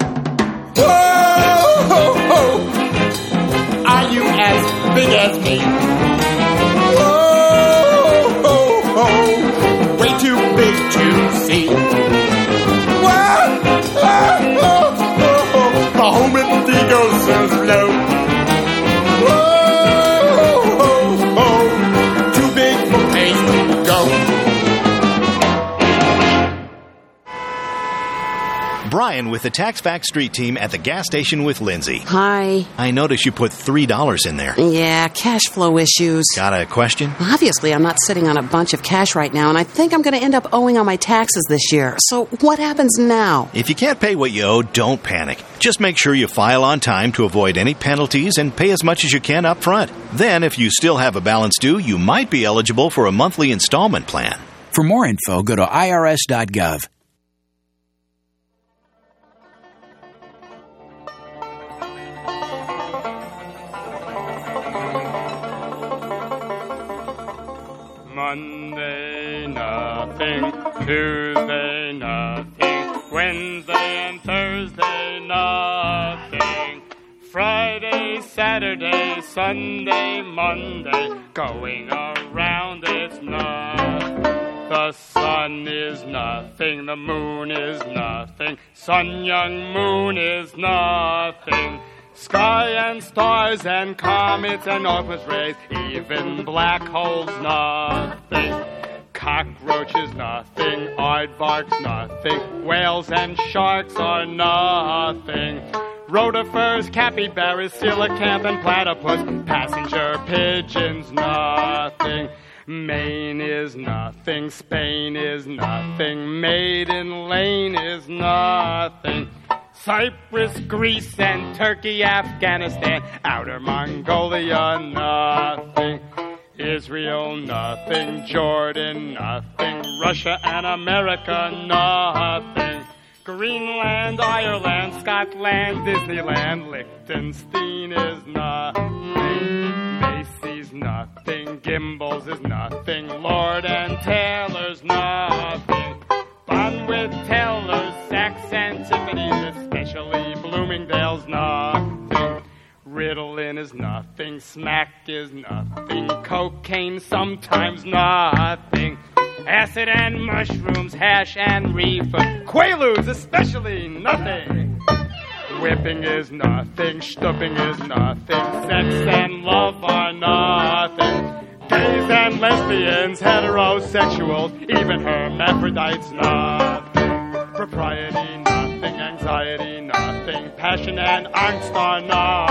P: Whoa, ho, ho. Are you as big as me? Whoa, ho, ho. Way too big to see. Whoa, oh, oh, oh, oh. The home in the goes so slow. Whoa, ho, ho. Too big for pain to go.
R: Brian with the Tax Fact Street team at the gas station with Lindsay.
S: Hi.
R: I noticed you put three dollars in there.
S: Yeah, cash flow issues.
R: Got a question?
S: Obviously, I'm not sitting on a bunch of cash right now, and I think I'm going to end up owing on my taxes this year. So what happens now?
R: If you can't pay what you owe, don't panic. Just make sure you file on time to avoid any penalties and pay as much as you can up front. Then, if you still have a balance due, you might be eligible for a monthly installment plan.
T: For more info, go to I R S dot gov.
C: Monday, nothing. Tuesday, nothing. Wednesday and Thursday, nothing. Friday, Saturday, Sunday, Monday. Going around, it's nothing. The sun is nothing. The moon is nothing. Sun, young moon is nothing. Sky and stars and comets and Northwest rays, even black holes, nothing. Cockroaches, nothing. Aardvarks, nothing. Whales and sharks are nothing. Rotifers, capybaras, coelacanth and platypus. Passenger pigeons, nothing. Maine is nothing. Spain is nothing. Maiden Lane is nothing. Cyprus, Greece, and Turkey, Afghanistan, Outer Mongolia, nothing. Israel, nothing. Jordan, nothing. Russia and America, nothing. Greenland, Ireland, Scotland, Disneyland, Liechtenstein is nothing. Macy's, nothing. Gimbals is nothing. Lord and Taylor's nothing. Bonwit, Taylor's, Saks and Tiffany's, especially Bloomingdale's, nothing. Ritalin is nothing. Smack is nothing. Cocaine sometimes nothing. Acid and mushrooms, hash and reefer. Quaaludes especially nothing. Whipping is nothing. Stooping is nothing. Sex and love are nothing. Gays and lesbians, heterosexuals, even hermaphrodites, nothing. Propriety, nothing. Anxiety, nothing. Passion and angst are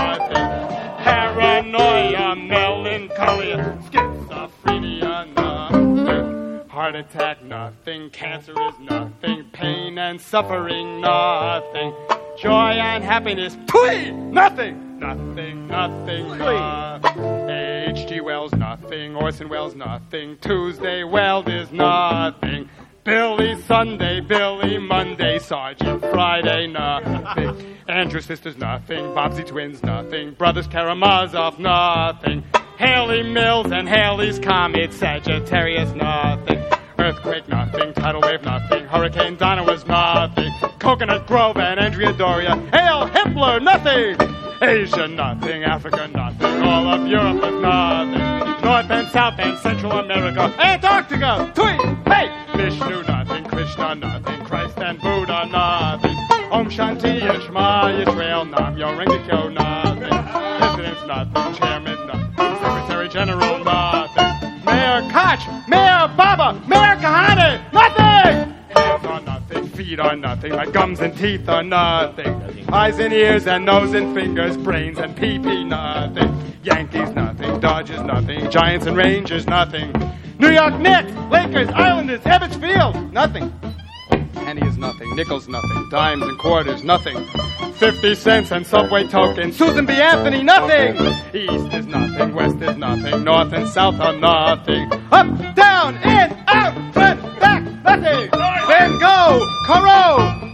C: nothing. Paranoia, melancholia, schizophrenia, nothing. Heart attack, nothing. Cancer is nothing. Pain and suffering, nothing. Joy and happiness, please, nothing. Nothing, nothing, nothing. H G Wells, nothing. Orson Welles, nothing. Tuesday Weld is nothing. Billy Sunday, Billy Monday, Sergeant Friday, nothing. Andrew Sisters, nothing. Bobsy Twins, nothing. Brothers Karamazov, nothing. Haley Mills and Haley's Comet, Sagittarius, nothing. Earthquake, nothing. Tidal wave, nothing. Hurricane Donna was nothing. Coconut Grove and Andrea Doria. Hail Hitler, nothing. Asia, nothing. Africa, nothing. All of Europe is nothing. North and South and Central America. Antarctica, tweet, hey! Vishnu, nothing. Krishna, nothing. Christ and Buddha, nothing. Om Shanti, Yishma, Yisrael, Nam, Yorengekyo, nothing. President's nothing. Chairman, nothing. Secretary General, nothing. Mayor Koch, Mayor Baba, Mayor Kahane, nothing! Hands are nothing, feet are nothing, my gums and teeth are nothing. Eyes and ears and nose and fingers, brains and pee-pee, nothing. Yankees, nothing. Dodgers, nothing. Giants and Rangers, nothing. New York Knicks, Lakers, Islanders, Ebbets Field, nothing. Penny is nothing. Nickels, nothing. Dimes and quarters, nothing. Fifty cents and subway tokens. Susan B. Anthony, nothing. East is nothing. West is nothing. North and south are nothing. Up, down, in, out, front, back, nothing. Van Gogh, Corot,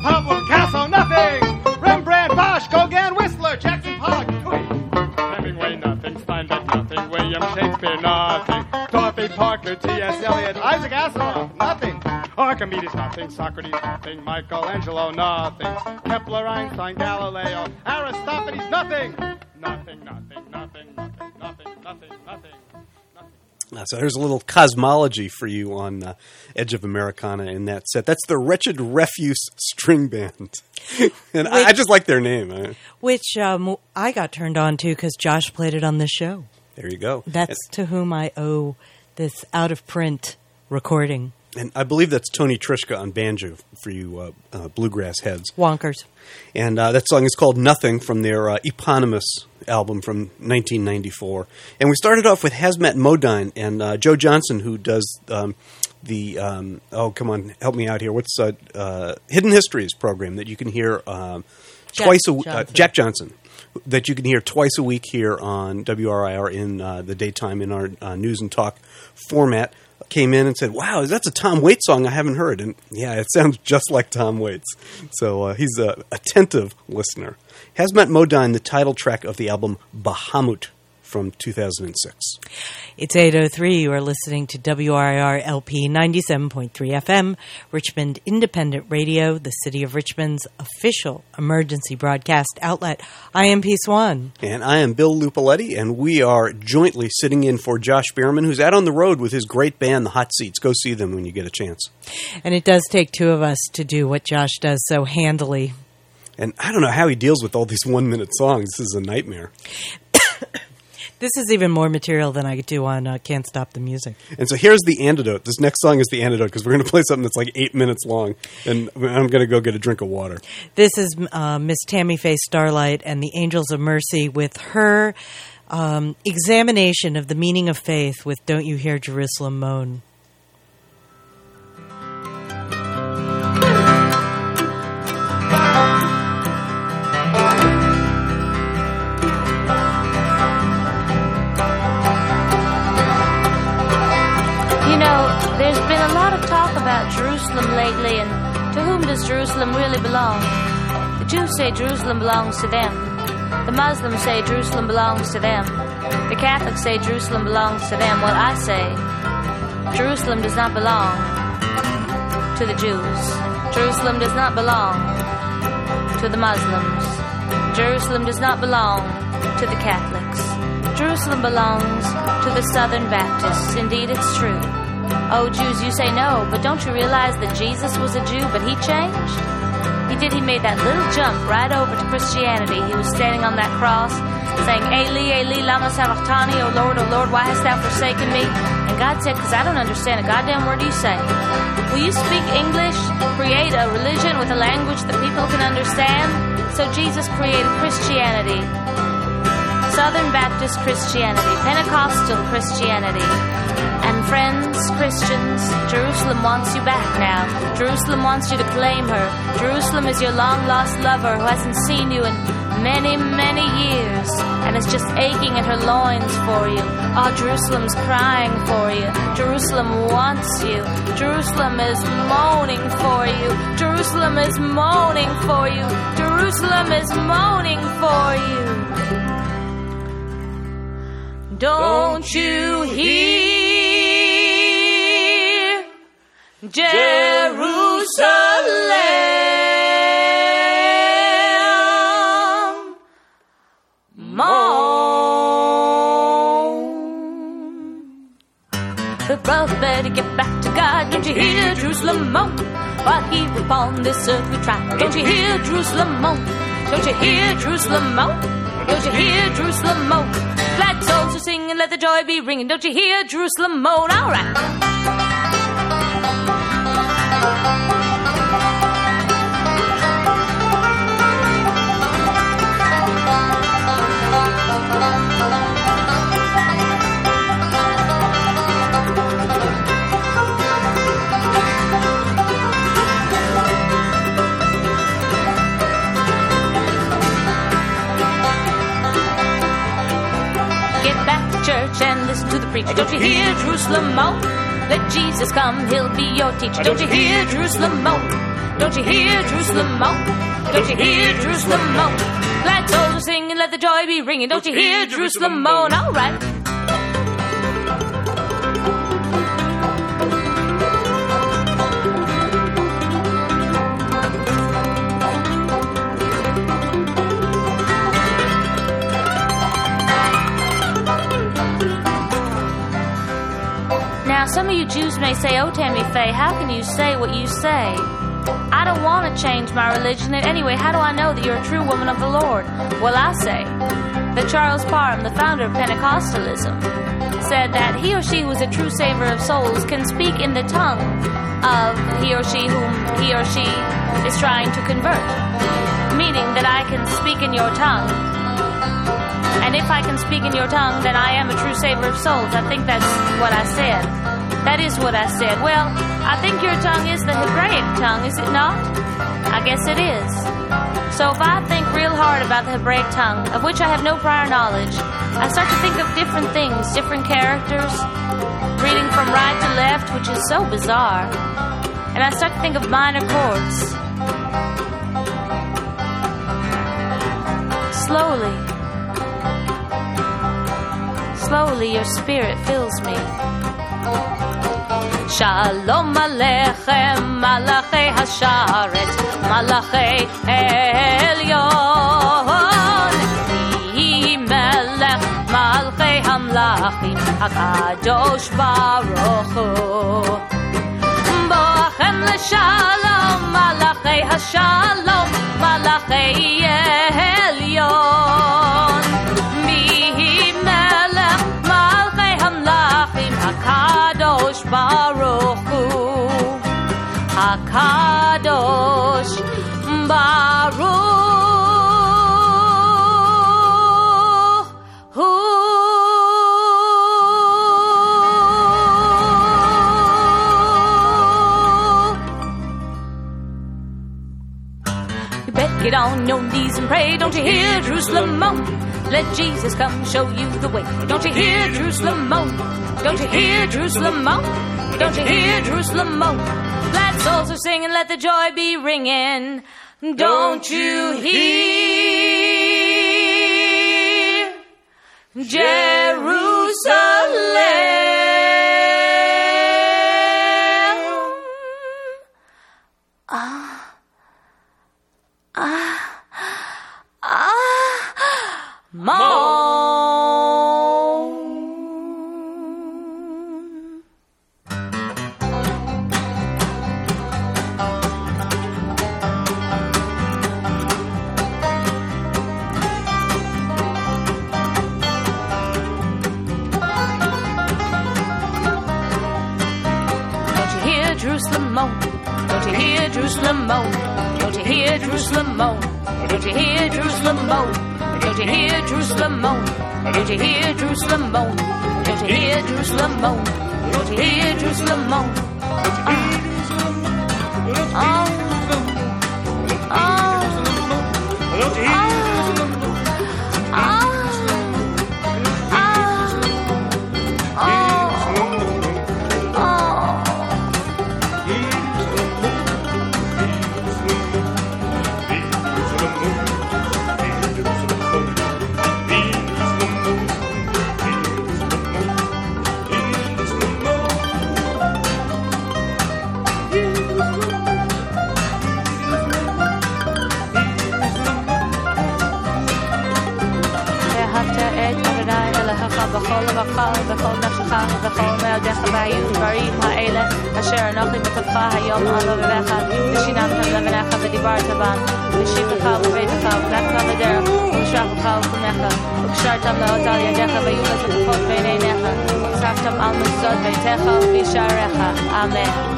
C: Picasso, nothing. Archimedes, nothing. Socrates, nothing. Michelangelo, nothing. Kepler, Einstein, Galileo, Aristophanes, nothing. Nothing, nothing, nothing, nothing, nothing, nothing, nothing.
A: Uh, so here's a little cosmology for you on uh, Edge of Americana in that set. That's the Wretched Refuse String Band. and I, I just like their name. I,
B: Which um, I got turned on to because Josh played it on the show.
A: There you go.
B: That's
A: and,
B: to whom I owe this out-of-print recording.
A: And I believe that's Tony Trischka on banjo for you uh, uh, bluegrass heads.
B: Wonkers.
A: And uh, that song is called Nothing from their uh, eponymous album from nineteen ninety-four. And we started off with Hazmat Modine and uh, Joe Johnson, who does um, the, um, oh, come on, help me out here. What's uh, uh, Hidden Histories program that you can hear um,
B: Jack
A: twice a week.
B: Johnson.
A: Uh, Jack Johnson. That you can hear twice a week here on W R I R in uh, the daytime in our uh, news and talk format. Came in and said, wow, that's a Tom Waits song I haven't heard. And yeah, it sounds just like Tom Waits. So uh, he's an attentive listener. Hazmat Modine, the title track of the album Bahamut from two thousand six.
B: It's eight oh three. You are listening to W R I R L P ninety-seven point three F M, Richmond Independent Radio, the City of Richmond's official emergency broadcast outlet. I am P. Swan.
A: And I am Bill Lupoletti, and we are jointly sitting in for Josh Bierman, who's out on the road with his great band, The Hot Seats. Go see them when you get a chance.
B: And it does take two of us to do what Josh does so handily.
A: And I don't know how he deals with all these one-minute songs. This is a nightmare.
B: This is even more material than I could do on uh, Can't Stop the Music.
A: And so here's the antidote. This next song is the antidote because we're going to play something that's like eight minutes long. And I'm going to go get a drink of water.
B: This is uh, Miss Tammy Faye Starlight and the Angels of Mercy with her um, examination of the meaning of faith with Don't You Hear Jerusalem Moan.
U: There's been a lot of talk about Jerusalem lately, and to whom does Jerusalem really belong? The Jews say Jerusalem belongs to them. The Muslims say Jerusalem belongs to them. The Catholics say Jerusalem belongs to them. Well, I say Jerusalem does not belong to the Jews. Jerusalem does not belong to the Muslims. Jerusalem does not belong to the Catholics. Jerusalem belongs to the Southern Baptists. Indeed, it's true. Oh, Jews, you say no, but don't you realize that Jesus was a Jew, but he changed? He did. He made that little jump right over to Christianity. He was standing on that cross saying, Eli, Eli, lama sabachthani, O Lord, O Lord, why hast thou forsaken me? And God said, because I don't understand a goddamn word you say. Will you speak English? Create a religion with a language that people can understand? So Jesus created Christianity. Southern Baptist Christianity, Pentecostal Christianity. And friends, Christians, Jerusalem wants you back now. Jerusalem wants you to claim her. Jerusalem is your long-lost lover who hasn't seen you in many, many years and is just aching in her loins for you. Oh, Jerusalem's crying for you. Jerusalem wants you. Jerusalem is moaning for you. Jerusalem is moaning for you. Jerusalem is moaning for you. Don't you hear Jerusalem moan? The brother better get back to God. Don't you hear Jerusalem moan? While here upon this earth we try. Don't you hear Jerusalem moan? Don't you hear Jerusalem moan? Don't you hear Jerusalem moan? Glad souls are singing, let the joy be ringing. Don't you hear Jerusalem moan? All right. Church and listen to the preacher. Don't you hear Jerusalem moan? Let Jesus come, he'll be your teacher. Don't you hear Jerusalem moan? Don't you hear Jerusalem moan? Don't you hear Jerusalem moan? Glad souls are singing, let the joy be ringing. Don't you hear Jerusalem moan? All right. you Jews may say, "Oh, Tammy Faye, how can you say what you say?" I don't want to change my religion. And anyway, how do I know that you're a true woman of the Lord? Well, I say that Charles Parham, the founder of Pentecostalism, said that he or she who is a true saver of souls can speak in the tongue of he or she whom he or she is trying to convert. Meaning that I can speak in your tongue. And if I can speak in your tongue, then I am a true saver of souls. I think that's what I said. That is what I said. Well, I think your tongue is the Hebraic tongue, is it not? I guess it is. So if I think real hard about the Hebraic tongue, of which I have no prior knowledge, I start to think of different things, different characters, reading from right to left, which is so bizarre. And I start to think of minor chords. Slowly, slowly your spirit fills me. Shalom Aleichem, Malachei Hasharet, Malachei Elyon, Hi Melech, Malchei Hamlachim, HaKadosh Baruch Hu. Boachem LeShalom, Malachei Hashalom, Malachei Elyon, Hi Melech, Malchei Hamlachim, HaKadosh Baruch Hu, HaKadosh Baruch Hu. You better get on your knees and pray. Don't you hear Jerusalem moan? Let Jesus come show you the way. Don't you hear Jerusalem moan? Don't you hear Jerusalem moan? Don't you hear Jerusalem moan? Glad souls are singing, let the joy be ringing. Don't you hear Jerusalem? Ah, ah, ah, moan. Jerusalem moan? Don't you hear Jerusalem moan? Don't you hear Jerusalem moan? Don't you hear Jerusalem moan? Don't you hear Jerusalem moan? Don't you hear Jerusalem moan? Don't you hear Jerusalem moan? Don't you hear Jerusalem moan? Oh, oh, oh, בכל לבבך ובכל נפשך ובכל מאודיך והיו דברים האלה אשר אנוכי בכתבך היום על לבביך ושיננת לבניך ודיברת בם ושיבתך ובביתך ובנתך בדרך ובשרפך וקומך וקשרתם לאות על ידיך ויהיו לטפות בין עיניך וכתבתם על מוסדות ביתך ובשעריך אמן.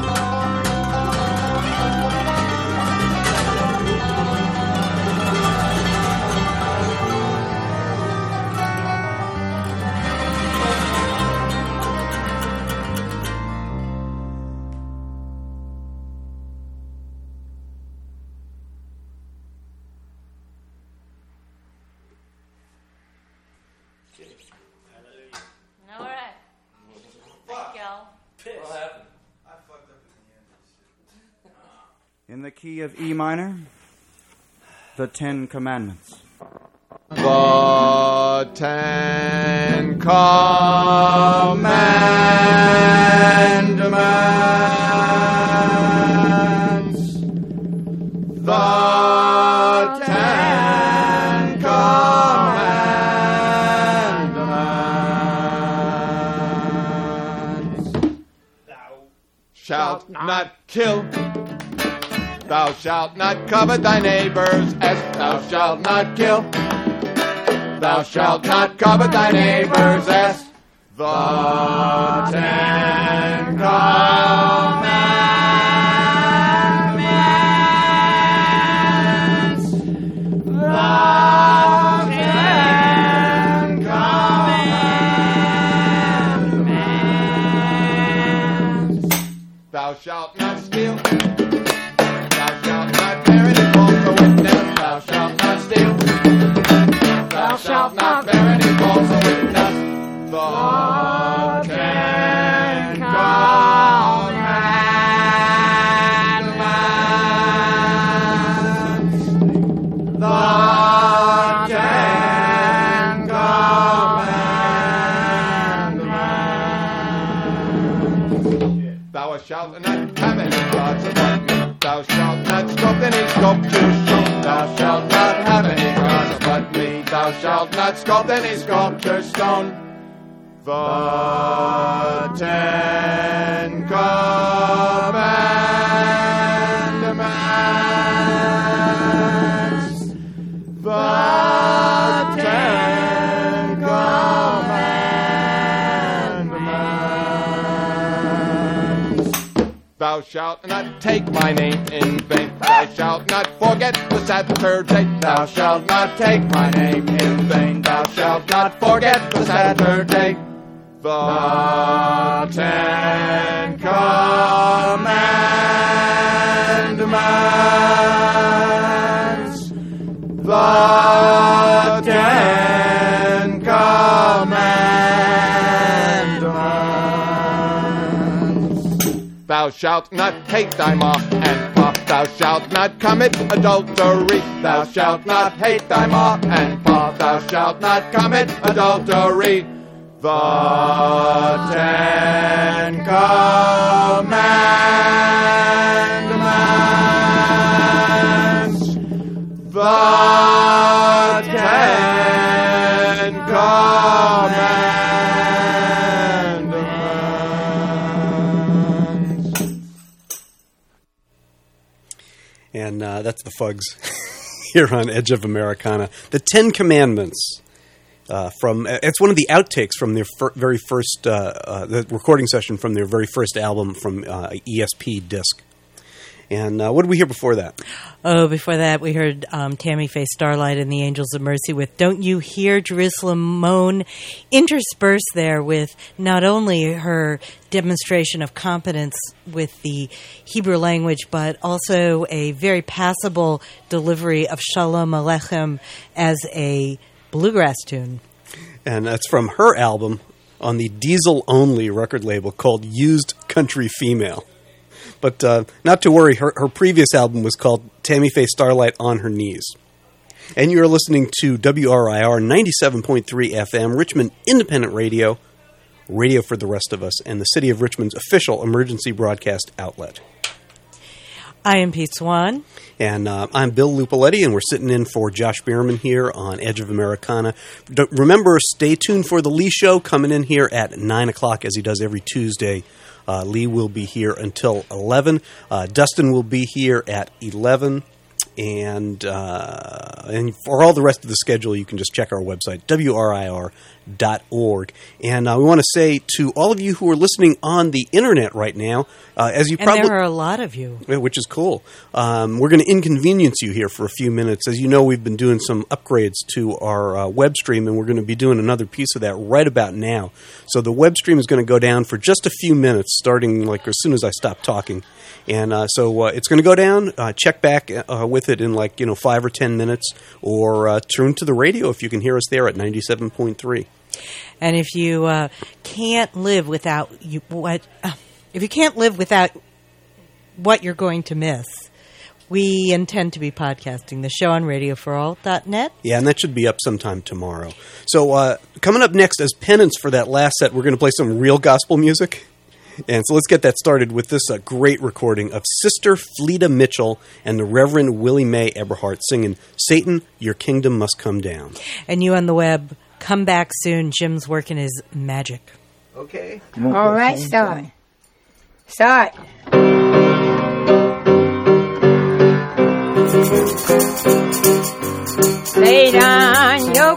D: In the key of E minor, the Ten Commandments.
V: The Ten Commandments. The Ten Commandments.
F: kill. Thou shalt not covet thy neighbor's S. Thou shalt not kill. Thou shalt not covet thy neighbor's S. The Ten Commandments. The Ten Commandments. Thou shalt not steal. Thou shalt not bear any false witness. Thou shalt not steal. Thou shalt not bear any false witness. The Ten Commandments. The Ten Commandments. Thou shalt not have any gods above me. Thou shalt not sculpt any sculptures stone. Thou shalt not have any gods above me. Thou shalt not sculpt any sculpture stone. The Ten Commandments. The Ten Commandments. Thou shalt not take my name in vain. Thou shalt not forget the Saturday. Thou shalt not take my name in vain. Thou shalt not forget the Saturday. The Ten Commandments. The Ten Commandments. Thou shalt not hate thy ma and pa. Thou shalt not commit adultery. Thou shalt not hate thy ma and pa. Thou shalt not commit adultery. The Ten Commandments. The Ten Commandments.
A: And uh, that's the Fugs here on Edge of Americana. The Ten Commandments. Uh, from it's one of the outtakes from their fir- very first uh, uh, the recording session from their very first album from uh, E S P disc. And uh, what did we hear before that?
B: Oh, before that we heard um, Tammy Faye Starlight and the Angels of Mercy with "Don't You Hear Jerusalem Moan," interspersed there with not only her demonstration of competence with the Hebrew language, but also a very passable delivery of Shalom Aleichem as a bluegrass tune.
A: And that's from her album on the Diesel Only record label called Used Country Female. But uh, not to worry, her, her previous album was called Tammy Faye Starlight on Her Knees. And you're listening to W R I R ninety-seven point three F M, Richmond Independent Radio, radio for the rest of us, and the City of Richmond's official emergency broadcast outlet.
B: I am Pete Swan.
A: And uh, I'm Bill Lupoletti, and we're sitting in for Josh Bierman here on Edge of Americana. D- remember, stay tuned for the Lee Show coming in here at nine o'clock, as he does every Tuesday. Uh, Lee will be here until eleven. Uh, Dustin will be here at eleven. And uh, and for all the rest of the schedule, you can just check our website, W R I R dot org. And uh, we want to say to all of you who are listening on the internet right now, uh, as you
B: and
A: probably...
B: there are a lot of you.
A: Which is cool. Um, we're going to inconvenience you here for a few minutes. As you know, we've been doing some upgrades to our uh, web stream, and we're going to be doing another piece of that right about now. So the web stream is going to go down for just a few minutes, starting like as soon as I stop talking. And uh, so uh, it's going to go down. Uh, check back uh, with it in like, you know, five or ten minutes, or uh, tune to the radio if you can hear us there at ninety-seven point three.
B: And if you uh, can't live without you, what uh, if you can't live without what you're going to miss, we intend to be podcasting the show on radio for all dot net.
A: Yeah, and that should be up sometime tomorrow. So uh, coming up next as penance for that last set, we're going to play some real gospel music. And so let's get that started with this uh, great recording of Sister Fleda Mitchell and the Reverend Willie Mae Eberhardt singing, "Satan, Your Kingdom Must Come Down."
B: And you on the web, come back soon. Jim's working his magic.
A: Okay.
G: All right, start. Start.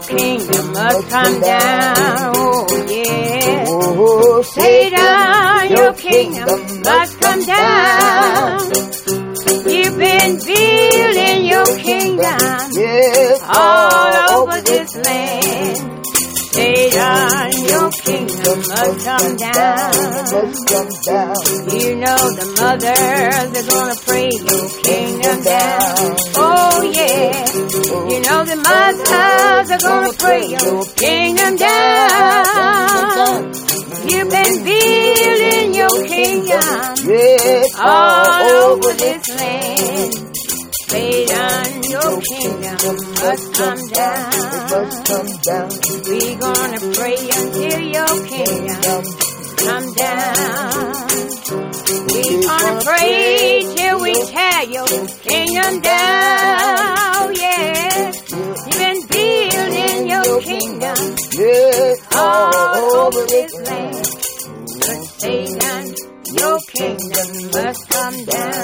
I: kingdom must come down. Oh, yeah. Satan, your kingdom must come down. You've been building your kingdom all over this land. Satan, your kingdom must come down. You know the mothers are gonna pray your kingdom down. Oh yeah. You know the mothers are gonna pray your kingdom down. You've been building your kingdom all over this land. Satan, your kingdom must come down. We're gonna pray until your kingdom come down. We're gonna pray till we tear your kingdom down. Yeah, you've been building your kingdom all over this land. But Satan, your kingdom must come down.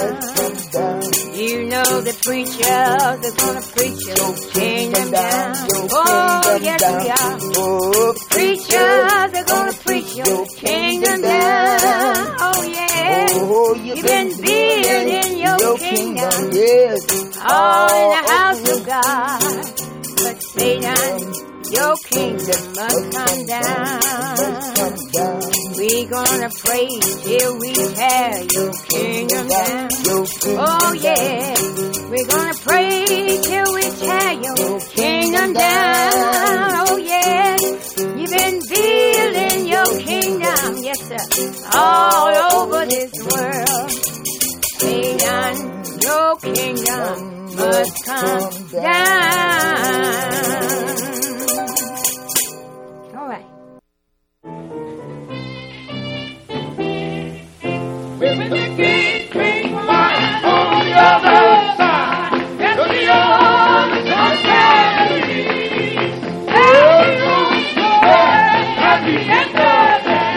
I: You know the preachers are gonna preach your kingdom down. Oh, yes we are. Preachers are gonna preach your kingdom down. Oh, yeah. You've been building your kingdom all in the house of God. But Satan, your kingdom must come down. We're gonna pray till we tear your kingdom down. Oh yeah, we're gonna pray till we tear your kingdom down. Oh yeah, you've been building your kingdom, yes sir, all over this world. Satan, your kingdom must come down. All right.
J: With the king, king, fire on the other side, and the other side, and at the end of that,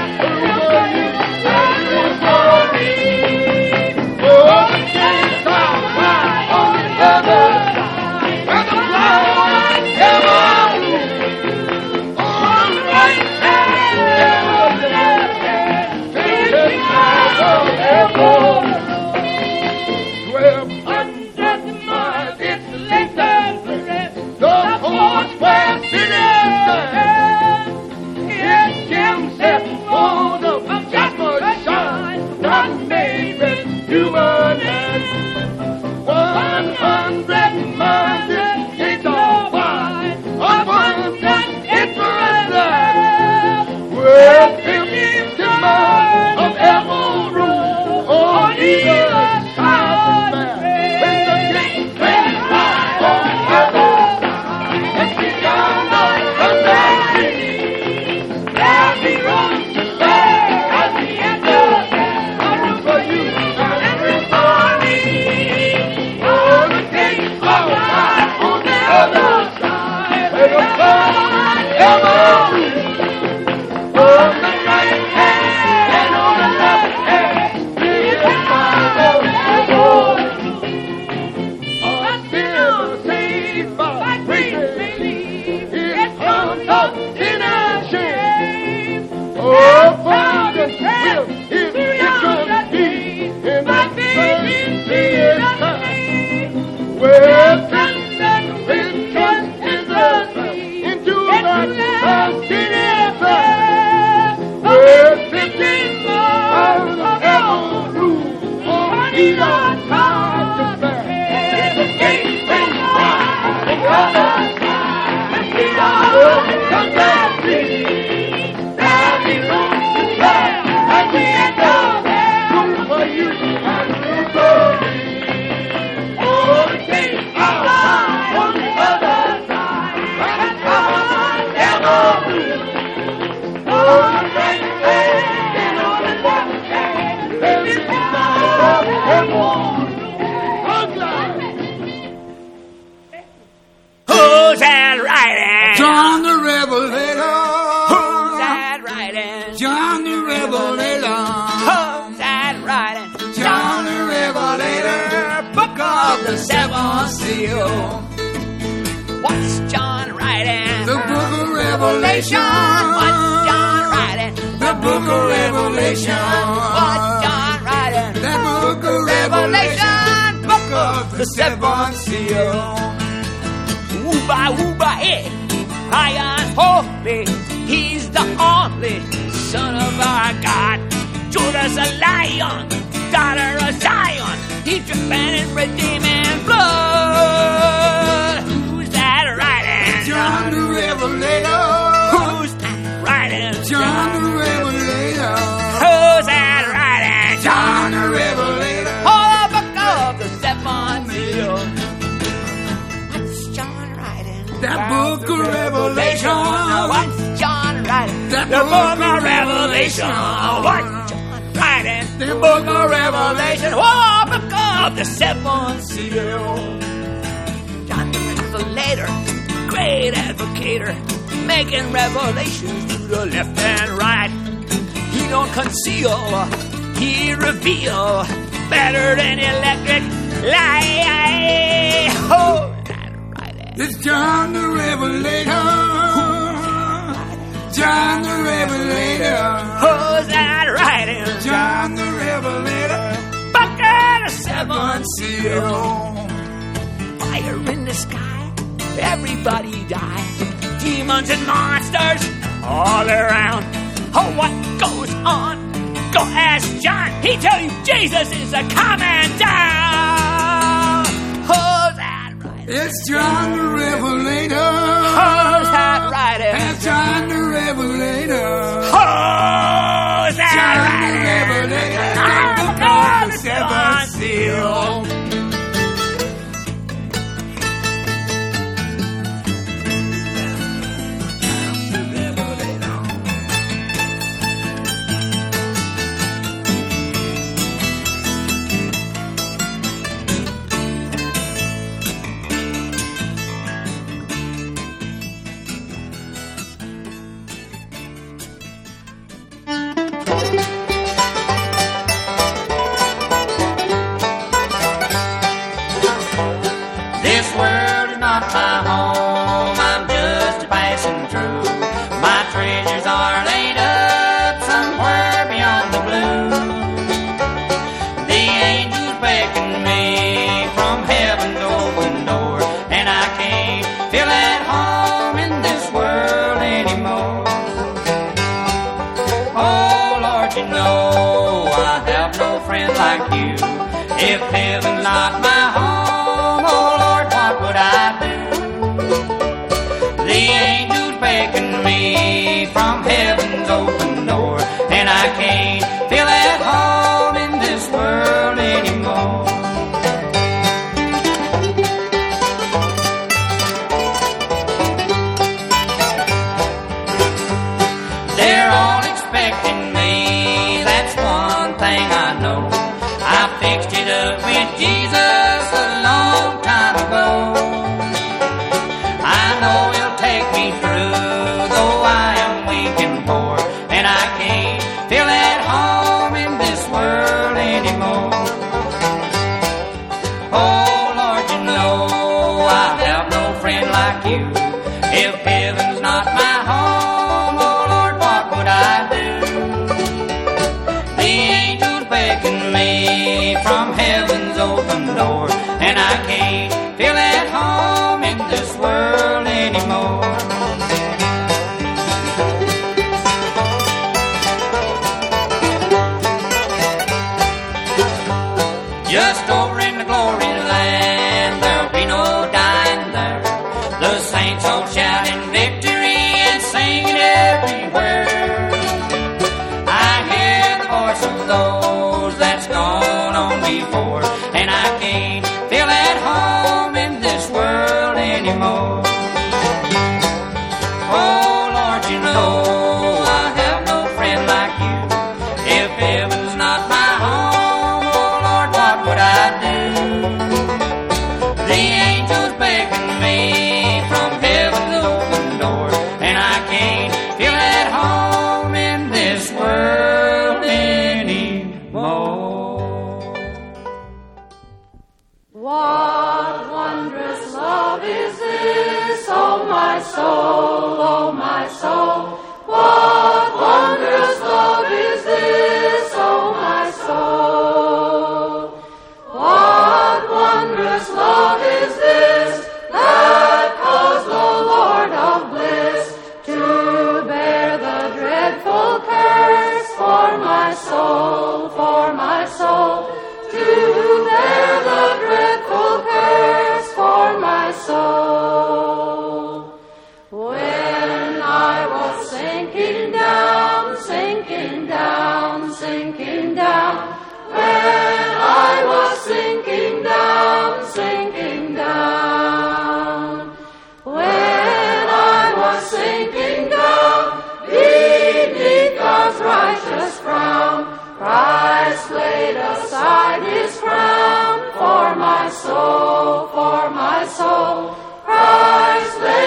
J: for me, oh, the king's fire on the other side, and the fire ever blew, on the right hand, on the left hand, taking out of heaven. Twelve hundred miles, it's the length and the rest, the four square cities. It Jim said, on the jasper shine, not made with human hands. One hundred miles, it's all wide, abundant interest. With fifty miles of emerald room on either side of the man. With the king, king, fire on the other side, and she down the country. There he runs to bed at the end of that. I'm for you and everybody. Oh, the king, fire on the other side, with the fire emerald room. On the right hand and on the left hand, this is my Lord. A sinner saved by grace, believe it comes up in a shame. Oh, Father, will if it could be in that baby see it time. Where trust and with trust is the way into that Palestinian land. With fifteen miles of emerald room on either side to spare. The gate been wide on the other side, and we are come back free. There be room to spare at the end of that. Room for you and room for me. Oh, the gate are wide on the other side, and covered emerald room. On the right hand and on the left hand, there is the fire of heaven.
G: Who's that riding?
J: John the Revelator.
G: Who's that riding?
J: John the Revelator.
G: Who's that riding?
J: John the Revelator.
G: Book of the seventh seal. What's John riding? Revelation. What's John writing? The book of Revelation. What's John writing? The book of Revelation. Book of the seven seals. Woo-ba, woo-ba, eh. High and holy. He's the only Son of our God. Judas a lion, daughter of Zion. He's dripping in redeeming blood. Who's that writing?
P: John the Revelator.
G: Who's that writing?
P: John the Revelator.
G: Who's that writing?
P: John the Revelator.
G: Oh, the book of the seven seals. What's John writing?
P: That book of Revelation.
G: What's John writing?
P: That
G: The book of Revelation. What's John writing?
P: The book of Revelation.
G: Oh, book of the seven seals. John the Revelator, great advocator, making revelations to the left and right. He don't conceal, he reveal, better than electric light. Oh, that right.
P: It's John the Revelator. John the Revelator.
G: Who's that writing?
P: John the Revelator.
G: Bucket of seven
P: seal.
G: Fire in the sky, everybody dies. Demons and monsters all around. Oh, what goes on? Go ask John. He tell you Jesus is a coming down. Who's that writing?
P: It's John the Revelator.
G: Who's that writing?
P: It's John the Revelator.
G: Who's that
P: John
G: writing?
P: the Revelator.
G: Oh, the seven seals.
H: This world is not my home, I'm just passing through. My treasures are laid up somewhere beyond the blue. The angels beckon me from heaven's open door, and I can't feel at home in this world anymore. Oh Lord, you know I have no friend like you. If heaven's not my home, oh Lord, what would I do? The angels beckon me from heaven's open door, and I can't feel at home in this world anymore. They're all expecting me, that's one thing I know. I fixed it up with Jesus a long time ago. I know He'll take me through, though I am weak and poor, and I can't feel at home in this world anymore. Oh Lord, you know I have no friend like you. If heaven's not my home, oh Lord, what would I do? The angels beckon me from heaven's open door, and I can't feel at home in this world anymore. Just over in the glory land, there'll be no dying there. The saints all shouting victory and singing everywhere. I hear the voice of those that's gone on before, and I can't feel at home in this world anymore. Oh Lord, you know I have no friend like you. If heaven's not my home, oh Lord, what would I do? The angels beckon me from heaven's open door, and I can't feel at home in this world anymore.
I: What wondrous love is this, oh my soul, oh my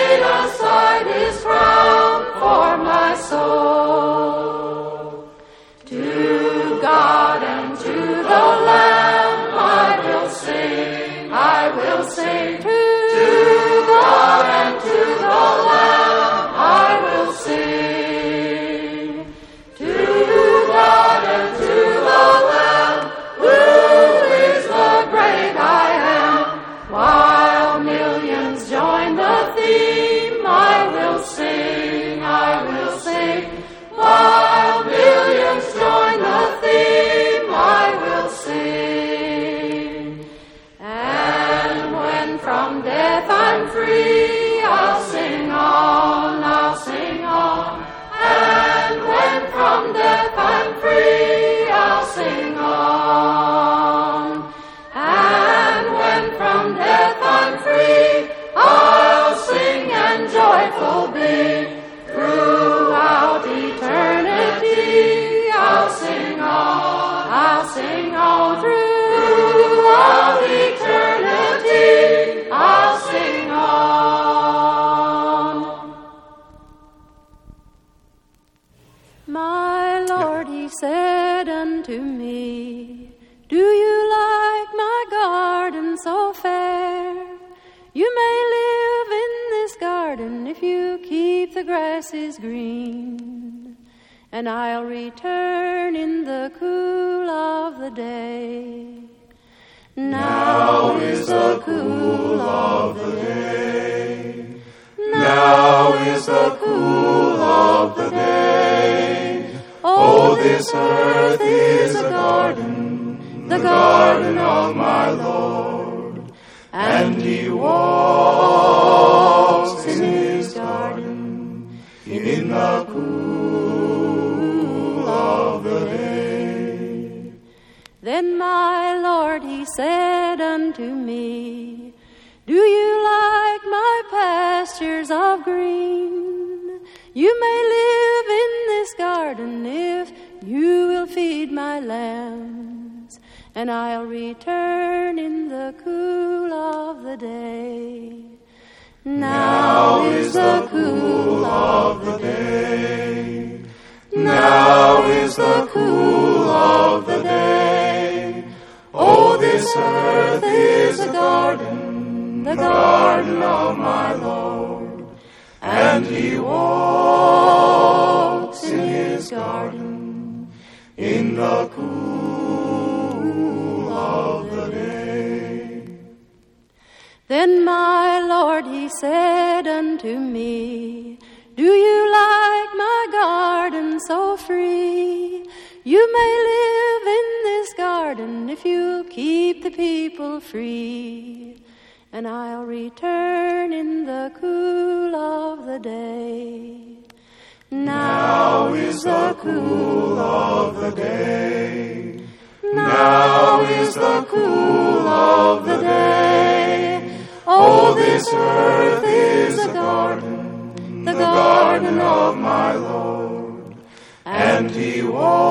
K: laid aside his crown for my soul. To God and to the Lamb I will sing, I will sing. To God and to the Lamb I will sing. To God and to the Lamb, who is the great I am, while millions join the theme, I will sing, I will sing. While millions join the theme, I will sing. And when from death I'm free, I'll sing on, I'll sing on. And when from death I'm free, I'll sing on. And when from death I'm free, I'll sing and joyful be. Throughout eternity, I'll sing on, I'll sing on. Throughout eternity, I'll sing on. My Lord, he said unto me, do you like my garden so fair? You may live in this garden if you keep the grasses green, and I'll return in the cool of the day. Now is the cool of the day. Now is the cool of the day. Oh, this earth is a garden, the garden of my Lord, and he walks in his garden in the cool of the day. Then my Lord, he said unto me, do you like my pastures of green? You may live in this garden if you will feed my lambs, and I'll return in the cool of the day. Now is the cool of the day. Now is the cool of the day. Oh, this earth is a garden, the garden of my Lord, and he walks in his garden in the cool of the day. Then my Lord, he said unto me, do you like my garden so free? You may live in this garden if you keep the people free, and I'll return in the cool of the day. Now is the cool of the day. Now is the cool of the day. Oh, this earth is a garden, the garden of my Lord, and he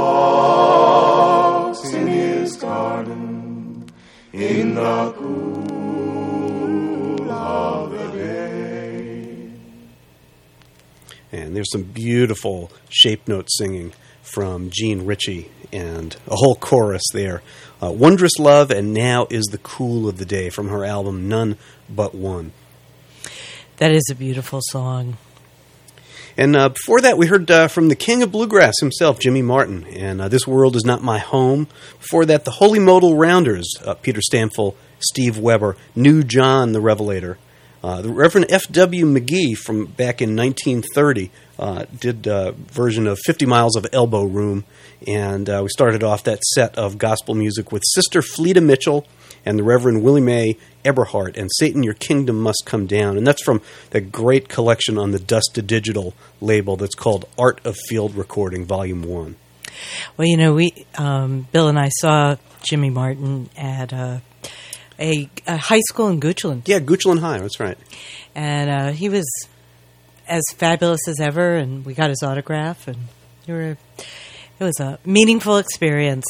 K: walks in his garden in the cool of the day.
A: And there's some beautiful shape note singing from Gene Ritchie and a whole chorus there. Uh, Wondrous Love and Now is the Cool of the Day from her album None But One.
B: That is a beautiful song.
A: And uh, before that, we heard uh, from the king of bluegrass himself, Jimmy Martin, and uh, This World Is Not My Home. Before that, the Holy Modal Rounders, uh, Peter Stamfel, Steve Weber, New John the Revelator. Uh, the Reverend F W McGee from back in nineteen thirty uh, did a version of fifty miles of Elbow Room, and uh, we started off that set of gospel music with Sister Fleta Mitchell and the Reverend Willie Mae Eberhardt and Satan, Your Kingdom Must Come Down. And that's from that great collection on the Dust to Digital label that's called Art of Field Recording, Volume one.
B: Well, you know, we um, Bill and I saw Jimmy Martin at uh, a, a high school in Goochland.
A: Yeah, Goochland High, that's right.
B: And uh, he was as fabulous as ever, and we got his autograph, and we were, it was a meaningful experience.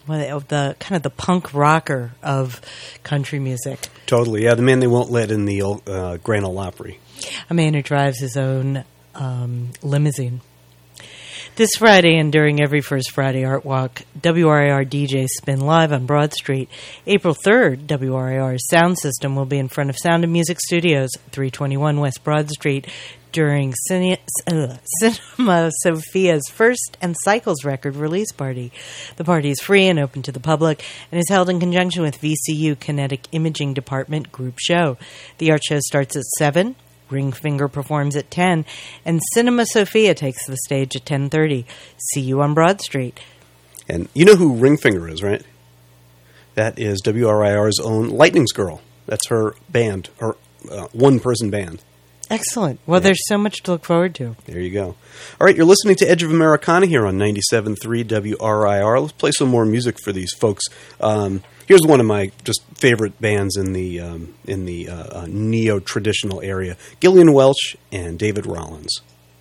B: well, the kind of the punk rocker of country music.
A: Totally, yeah. The man they won't let in the old, uh, Grand Ole Opry.
B: A man who drives his own um, limousine. This Friday and during every First Friday Art Walk, W R I R D Js spin live on Broad Street. April third, W R I R's sound system will be in front of Sound and Music Studios, three twenty-one West Broad Street, during Cine- uh, Cinema Sophia's first and Cycles record release party. The party is free and open to the public and is held in conjunction with V C U Kinetic Imaging Department Group Show. The art show starts at seven. Ringfinger performs at ten, and Cinema Sophia takes the stage at ten thirty. See you on Broad Street.
A: And you know who Ringfinger is, right? That is W R I R's own Lightning's Girl. That's her band, her uh, one-person band.
B: Excellent. Well, yeah. There's so much to look forward to.
A: There you go. All right, you're listening to Edge of Americana here on ninety-seven point three W R I R. Let's play some more music for these folks. Um, here's one of my just favorite bands in the um, in the uh, uh, neo-traditional area: Gillian Welch and David Rollins.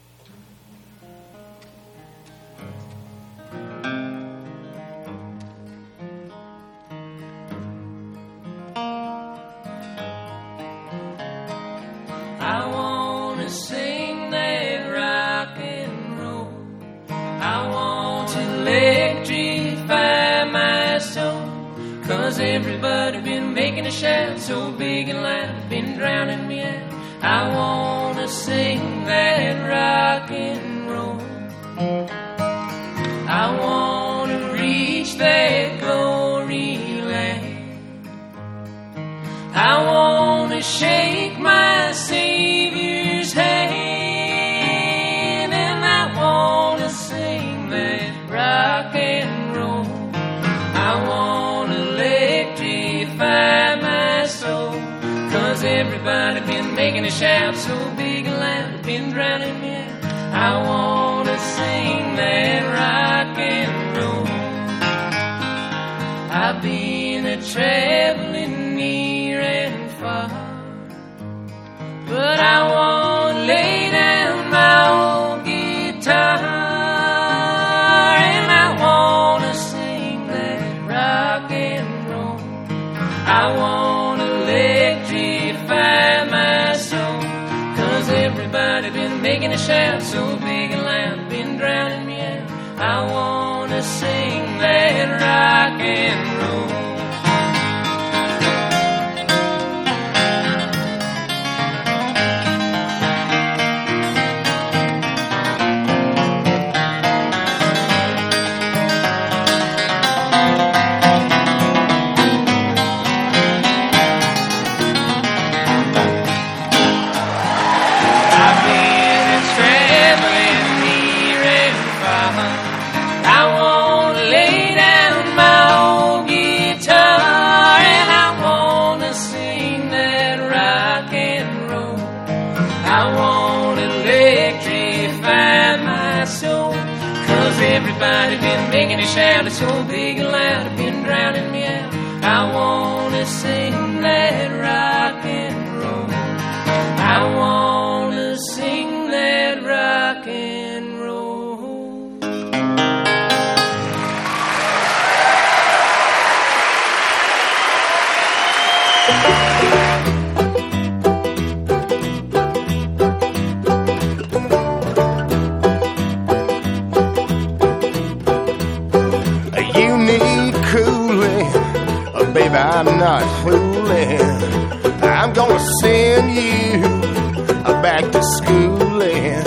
H: I wanna sing that rock and roll. I want to electrify my soul. Cause everybody been making a shout so big and loud, been drowning me out. I wanna sing that rock and roll. I wanna reach that glory land. I wanna shake my Savior's hand, and I wanna sing that rock and roll. I wanna electrify my soul. Cause everybody been making a shout so big and loud, been drowning me out. I wanna sing that rock and roll. I've been a traveling near and far, but I won't lay down my old guitar, and I wanna sing that rock and roll. I wanna electrify my soul. Cause everybody been making a shout so big and loud, been drowning me out. I wanna sing that rock and roll. Everybody been making a shout, it's so big and loud, it's been drowning me out. I wanna sing that rock and roll. I wanna sing that rock and roll.
P: Baby, I'm not fooling. I'm gonna send you back to schooling.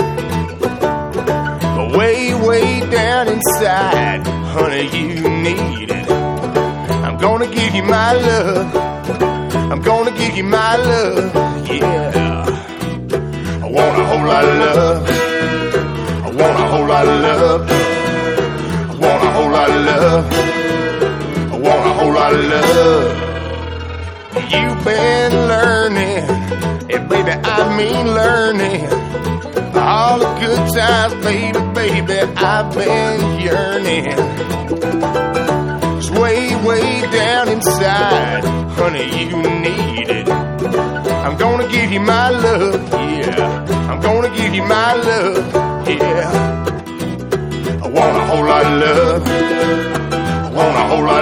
P: Way, way down inside, honey, you need it. I'm gonna give you my love. I'm gonna give you my love, yeah. I want a whole lot of love. I want a whole lot of love. I want a whole lot of love. I want a whole lot of love. You've been learning, and baby, I mean learning. All the good times, baby, baby, I've been yearning. It's way, way down inside, honey, you need it. I'm gonna give you my love, yeah. I'm gonna give you my love, yeah. I want a whole lot of love. I want a whole lot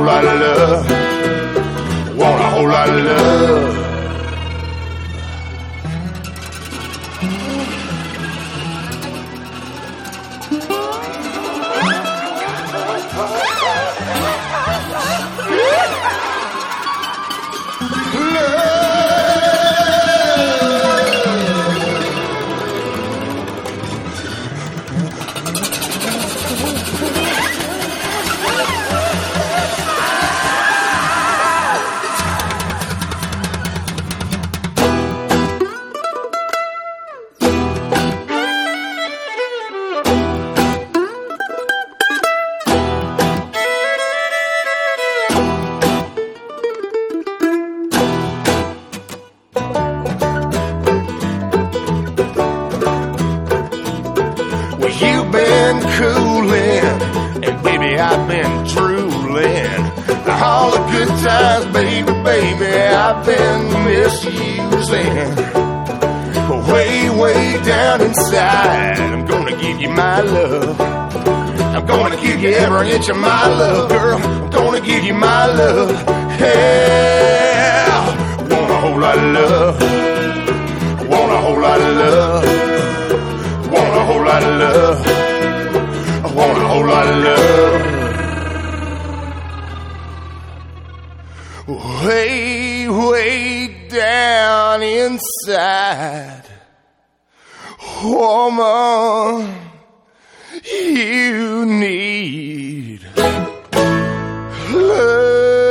P: whole lot of love. Want a whole lot of love. Every inch of my love, girl, I'm gonna give you my love. Yeah, want a whole lot of love. Want a whole lot of love. Want a whole lot of love. I want a whole lot of love. Way, way down inside, woman, you need love.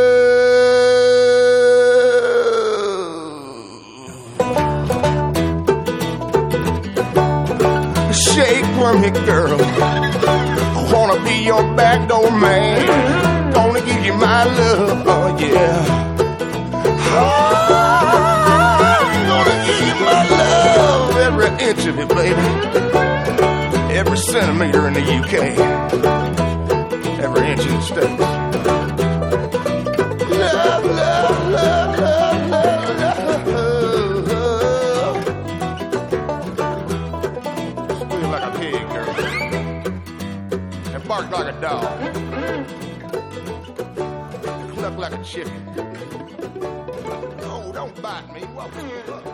P: Shake for me, girl. I wanna be your backdoor man. Gonna give you my love, oh yeah. I'm gonna give you my love, every inch of it, baby. Every centimeter in the U K, every inch in the States. Love, love, love, love, love, love. Squeal like a pig, girl, and bark like a dog, cluck like a chicken. Oh, don't bite me. What was you up?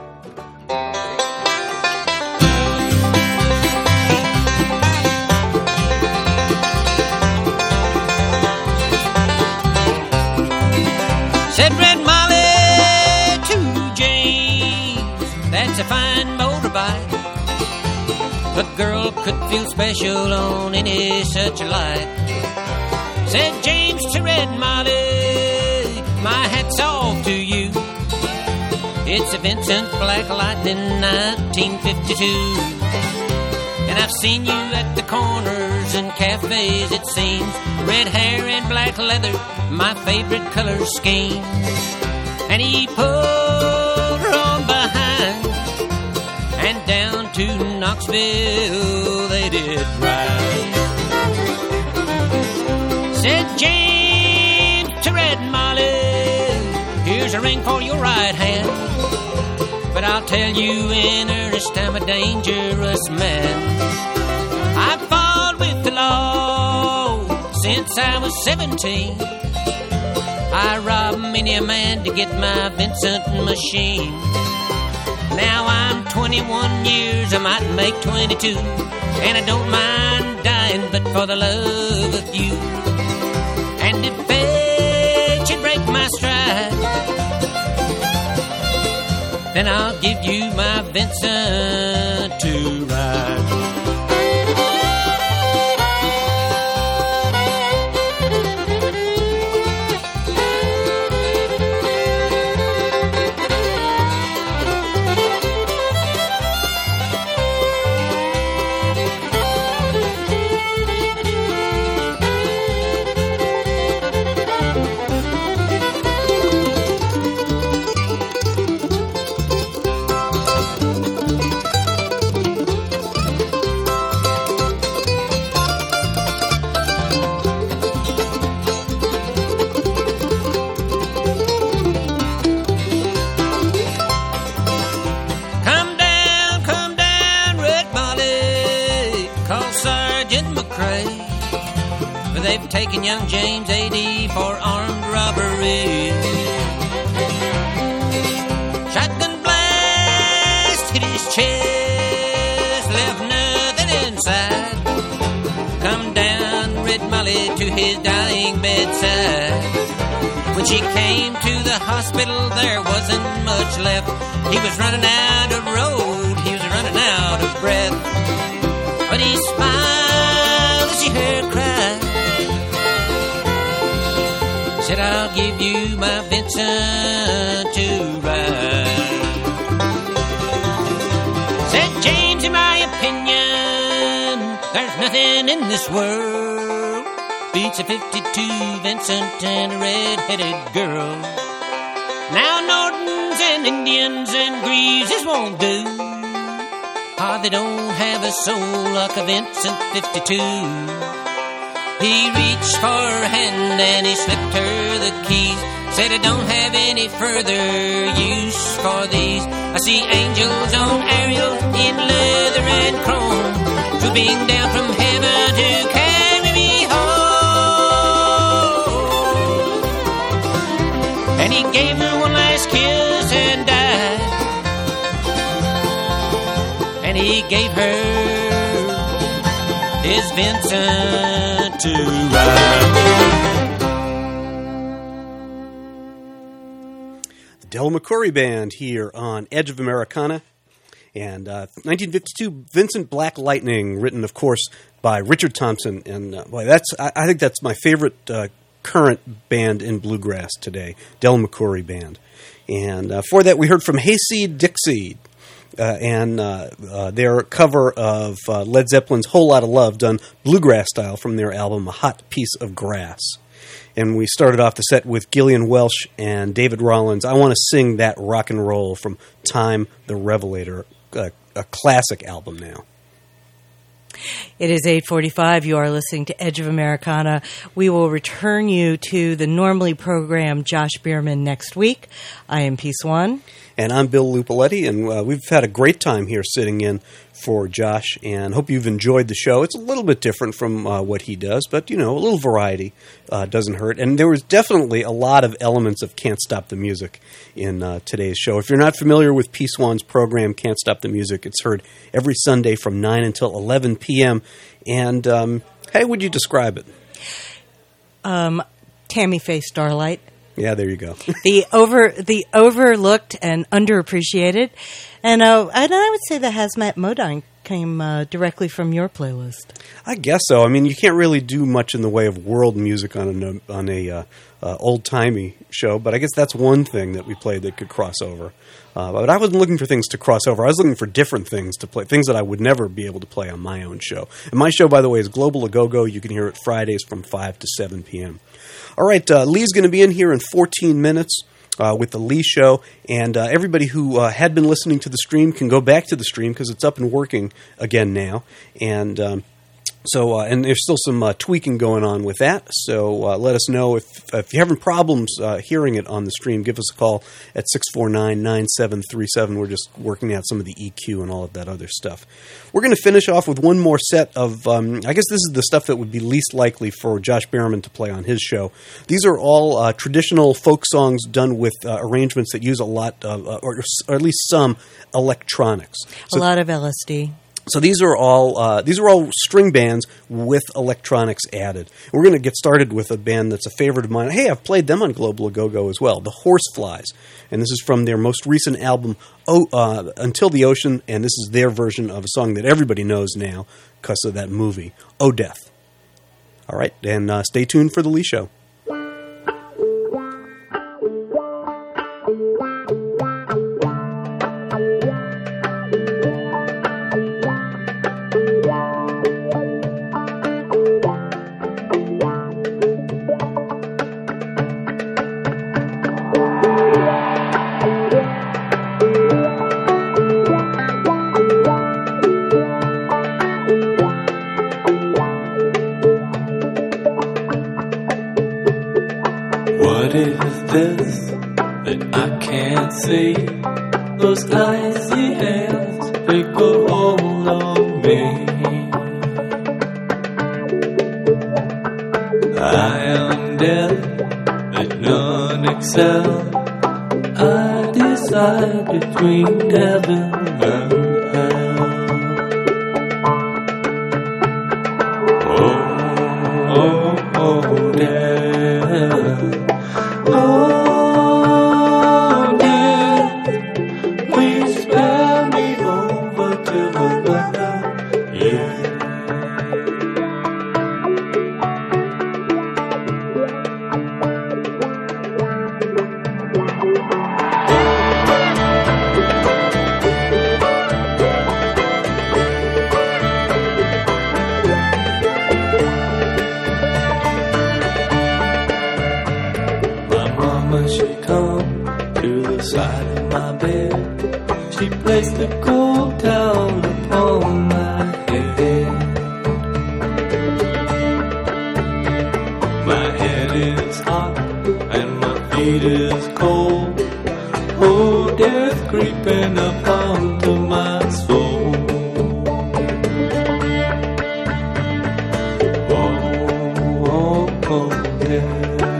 L: Said Red Molly to James, that's a fine motorbike. A girl could feel special on any such a light. Said James to Red Molly, my hat's off to you. It's a Vincent Black Lightning nineteen fifty-two. And I've seen you at the corners and cafes, it seems. Red hair and black leather, my favorite color scheme. And he pulled her on behind, and down to Knoxville they did ride. Said James to Red Molly, here's a ring for your right hand, but I'll tell you in earnest I'm a dangerous man. I've fought with the law since I was seventeen. I robbed many a man to get my Vincent machine. Now I'm twenty-one years, I might make twenty-two, and I don't mind dying but for the love of you. And if fate should break my stride, then I'll give you my Vincent to ride. They've taken young James A D for armed robbery. Shotgun blast hit his chest, left nothing inside. Come down Red Molly to his dying bedside. When she came to the hospital, there wasn't much left. He was running out of road, he was running out of breath. But he smiled as he heard her cry. Said, I'll give you my Vincent to ride. Said James, in my opinion, there's nothing in this world beats a fifty-two Vincent and a red-headed girl. Now Nortons and Indians and Greases won't do. Ah, they don't have a soul like a Vincent fifty-two. He reached for her hand and he slipped her the keys. Said, I don't have any further use for these. I see angels on aerials in leather and chrome, drooping down from heaven to carry me home. And he gave her one last kiss and died. And he gave her his Vincent to ride.
A: The Del McCoury Band here on Edge of Americana. And uh, nineteen fifty-two, Vincent Black Lightning, written, of course, by Richard Thompson. And uh, boy, that's I, I think that's my favorite uh, current band in bluegrass today, Del McCoury Band. And uh, for that, we heard from Hayseed Dixie. Uh, and uh, uh, their cover of uh, Led Zeppelin's Whole Lotta Love, done bluegrass style from their album A Hot Piece of Grass. And we started off the set with Gillian Welch and David Rollins. I Want to Sing That Rock and Roll from Time the Revelator, a, a classic album now.
B: It is eight forty-five. You are listening to Edge of Americana. We will return you to the normally programmed Josh Bierman next week. I am P Swan.
A: And I'm Bill Lupaletti, and uh, we've had a great time here sitting in for Josh, and hope you've enjoyed the show. It's a little bit different from uh, what he does, but, you know, a little variety uh, doesn't hurt. And there was definitely a lot of elements of Can't Stop the Music in uh, today's show. If you're not familiar with P Swan's program, Can't Stop the Music, it's heard every Sunday from nine until eleven p.m. And um, how would you describe it?
B: Um, Tammy Faye Starlight.
A: Yeah, there you go.
B: the over the overlooked and underappreciated, and uh, and I would say the Hazmat Modine came uh, directly from your playlist.
A: I guess so. I mean, you can't really do much in the way of world music on a on a uh, uh, old timey show, but I guess that's one thing that we played that could cross over. Uh, but I wasn't looking for things to cross over. I was looking for different things to play, things that I would never be able to play on my own show. And my show, by the way, is Global A Go Go. You can hear it Fridays from five to seven p.m. All right, uh, Lee's going to be in here in fourteen minutes uh, with the Lee Show. And uh, everybody who uh, had been listening to the stream can go back to the stream because it's up and working again now. And um, so, uh, and there's still some uh, tweaking going on with that. So uh, let us know if if you're having problems uh, hearing it on the stream. Give us a call at six four nine, nine seven three seven. We're just working out some of the E Q and all of that other stuff. We're going to finish off with one more set of, um, I guess this is the stuff that would be least likely for Josh Bierman to play on his show. These are all uh, traditional folk songs done with uh, arrangements that use a lot, of, uh, or, or at least some electronics. So,
B: a lot of L S D.
A: So these are all uh, these are all string bands with electronics added. We're going to get started with a band that's a favorite of mine. Hey, I've played them on Global A Go Go as well, the Horseflies. And this is from their most recent album, oh, uh, Until the Ocean, and this is their version of a song that everybody knows now because of that movie, Oh Death. All right, and uh, stay tuned for the Lee Show.
M: this that I can't see. Those icy hands take a hold on me. I am death that no excel. I decide between heaven and hell. Oh, oh, oh, yeah. Oh, yeah. Please spare me over till another year. She come to the side of my bed. She placed a cold towel upon my head. My head is hot and my feet is cold. Oh, death creeping up onto my soul. Oh, oh, oh, yeah.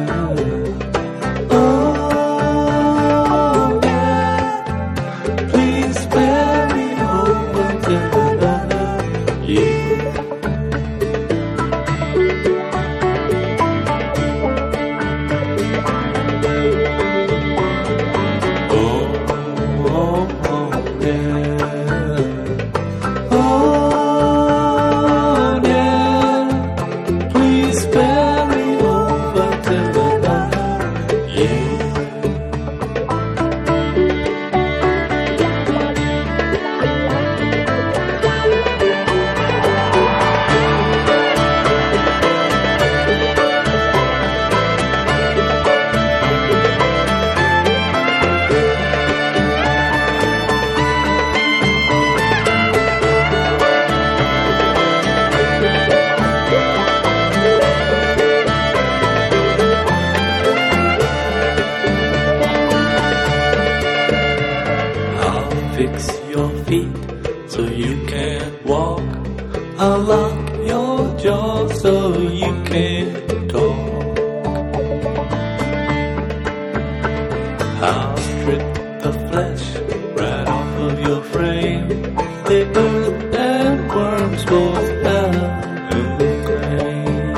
M: Fix your feet so you can't walk. I'll lock your jaw so you can't talk. I'll strip the flesh right off of your frame. The earth and worms both have a claim.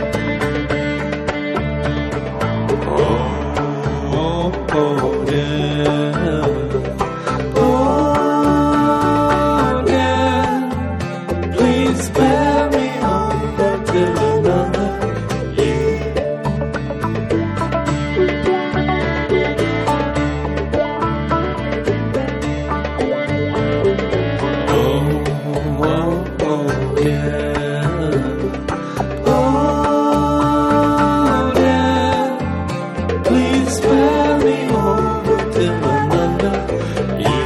M: Oh, oh, oh, yeah. Spare me over till another year. Oh, oh, oh, yeah. Oh, yeah. Please spare me over till another year.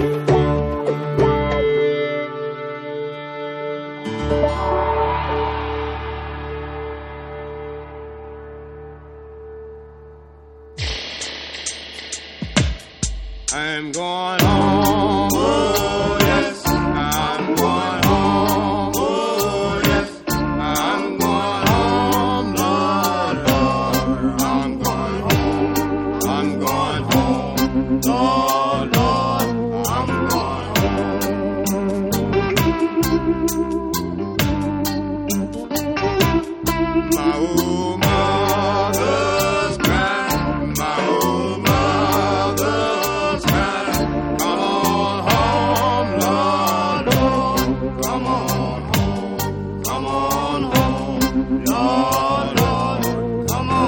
F: I'm going home, oh yes, I'm going home, oh yes, I'm going home, Lord, Lord, I'm going home, I'm going home, Lord, Lord, I'm going home. My old mother's crying, my old mother's crying. Come on home, Lord, Lord. Come on home, come on home, Lord, Lord. Come on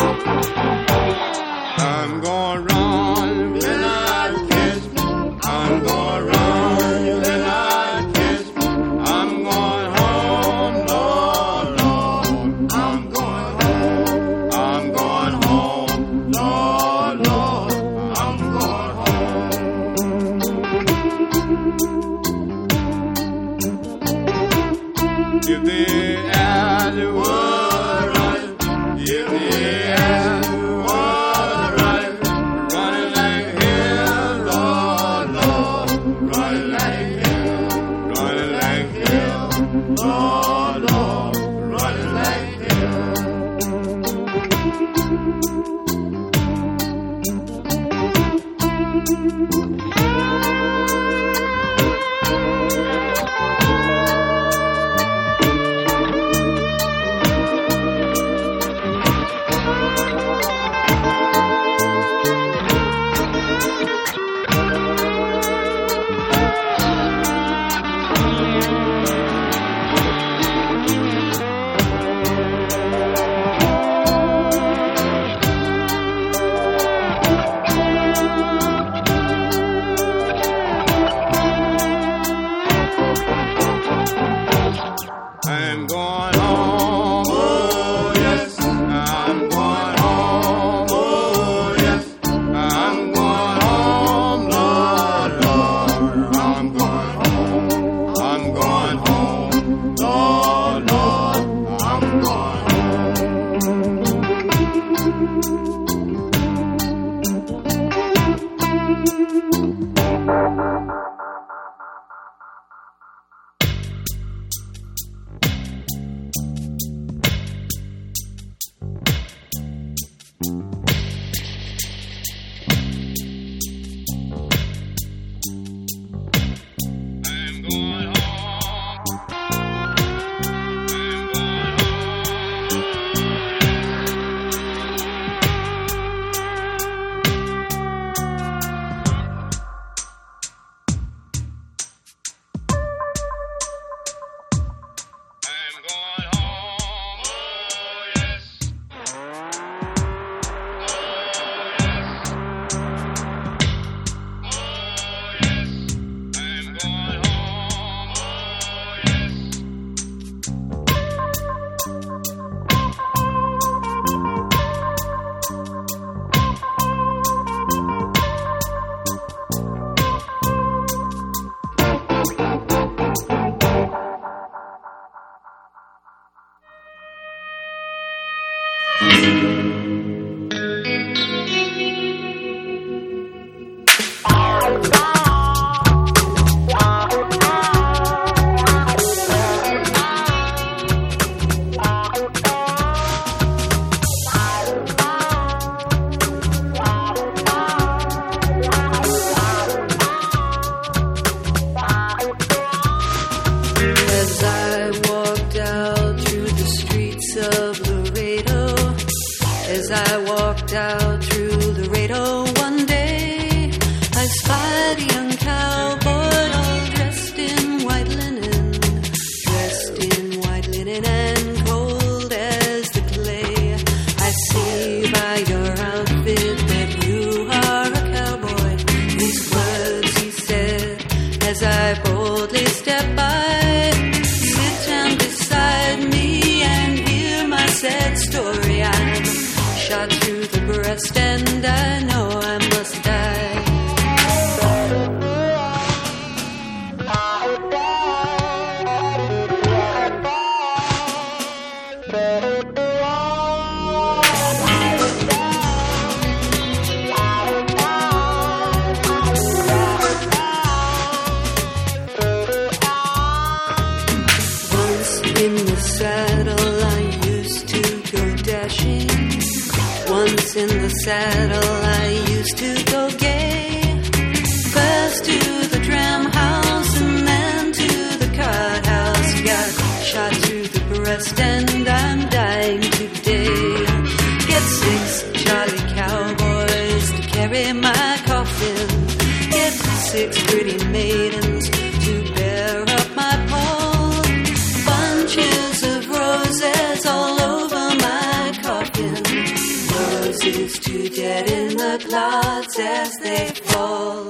F: I'm gonna run when I catch me. I'm
C: If the alley was running, if the alley was running, running like hell, Lord, Lord, running like hell, running like hell, Lord, Lord, running like I'm going home, oh yes, I'm going home, oh yes, I'm going home, Lord, Lord, I'm going home, I'm going home, Lord, Lord, I'm going
E: As I walked out through the streets of Laredo, as I walked out through Laredo one day, I spied a young cowboy all dressed in white linen, dressed in white linen and cold as the clay. I see by your outfit that you are a cowboy. These words he said as I boldly stepped by. Sit down beside me and hear my sad story. I'm shot through the breast and I know I must die. Once in the saddle I used to go dashing. Once in the saddle I used to go gay. First to the dram house and then to the card house. Got shot through the breast and I'm dying today. Get six Charlie cowboys to carry my coffin. Get six pretty maidens to bear up my pole. Bunches of roses all over my coffin. Roses too dead in the clouds as they fall.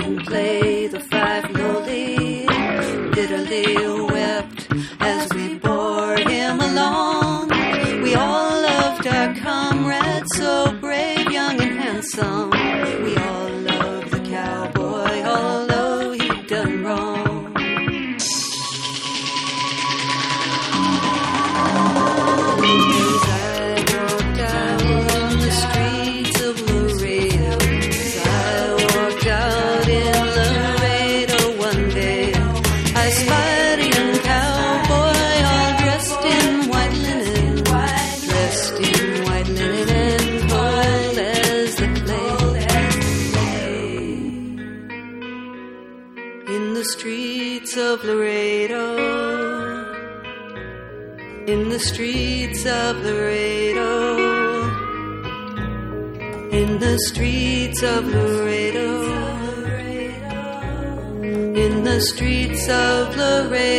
E: and play the five lowly, bitterly wept as we bore him along. We all loved our comrade, so brave, young and handsome. We all loved the cowboy, although he'd done wrong. Of Laredo, in the streets of Laredo, in the streets of Laredo, in the streets of Laredo.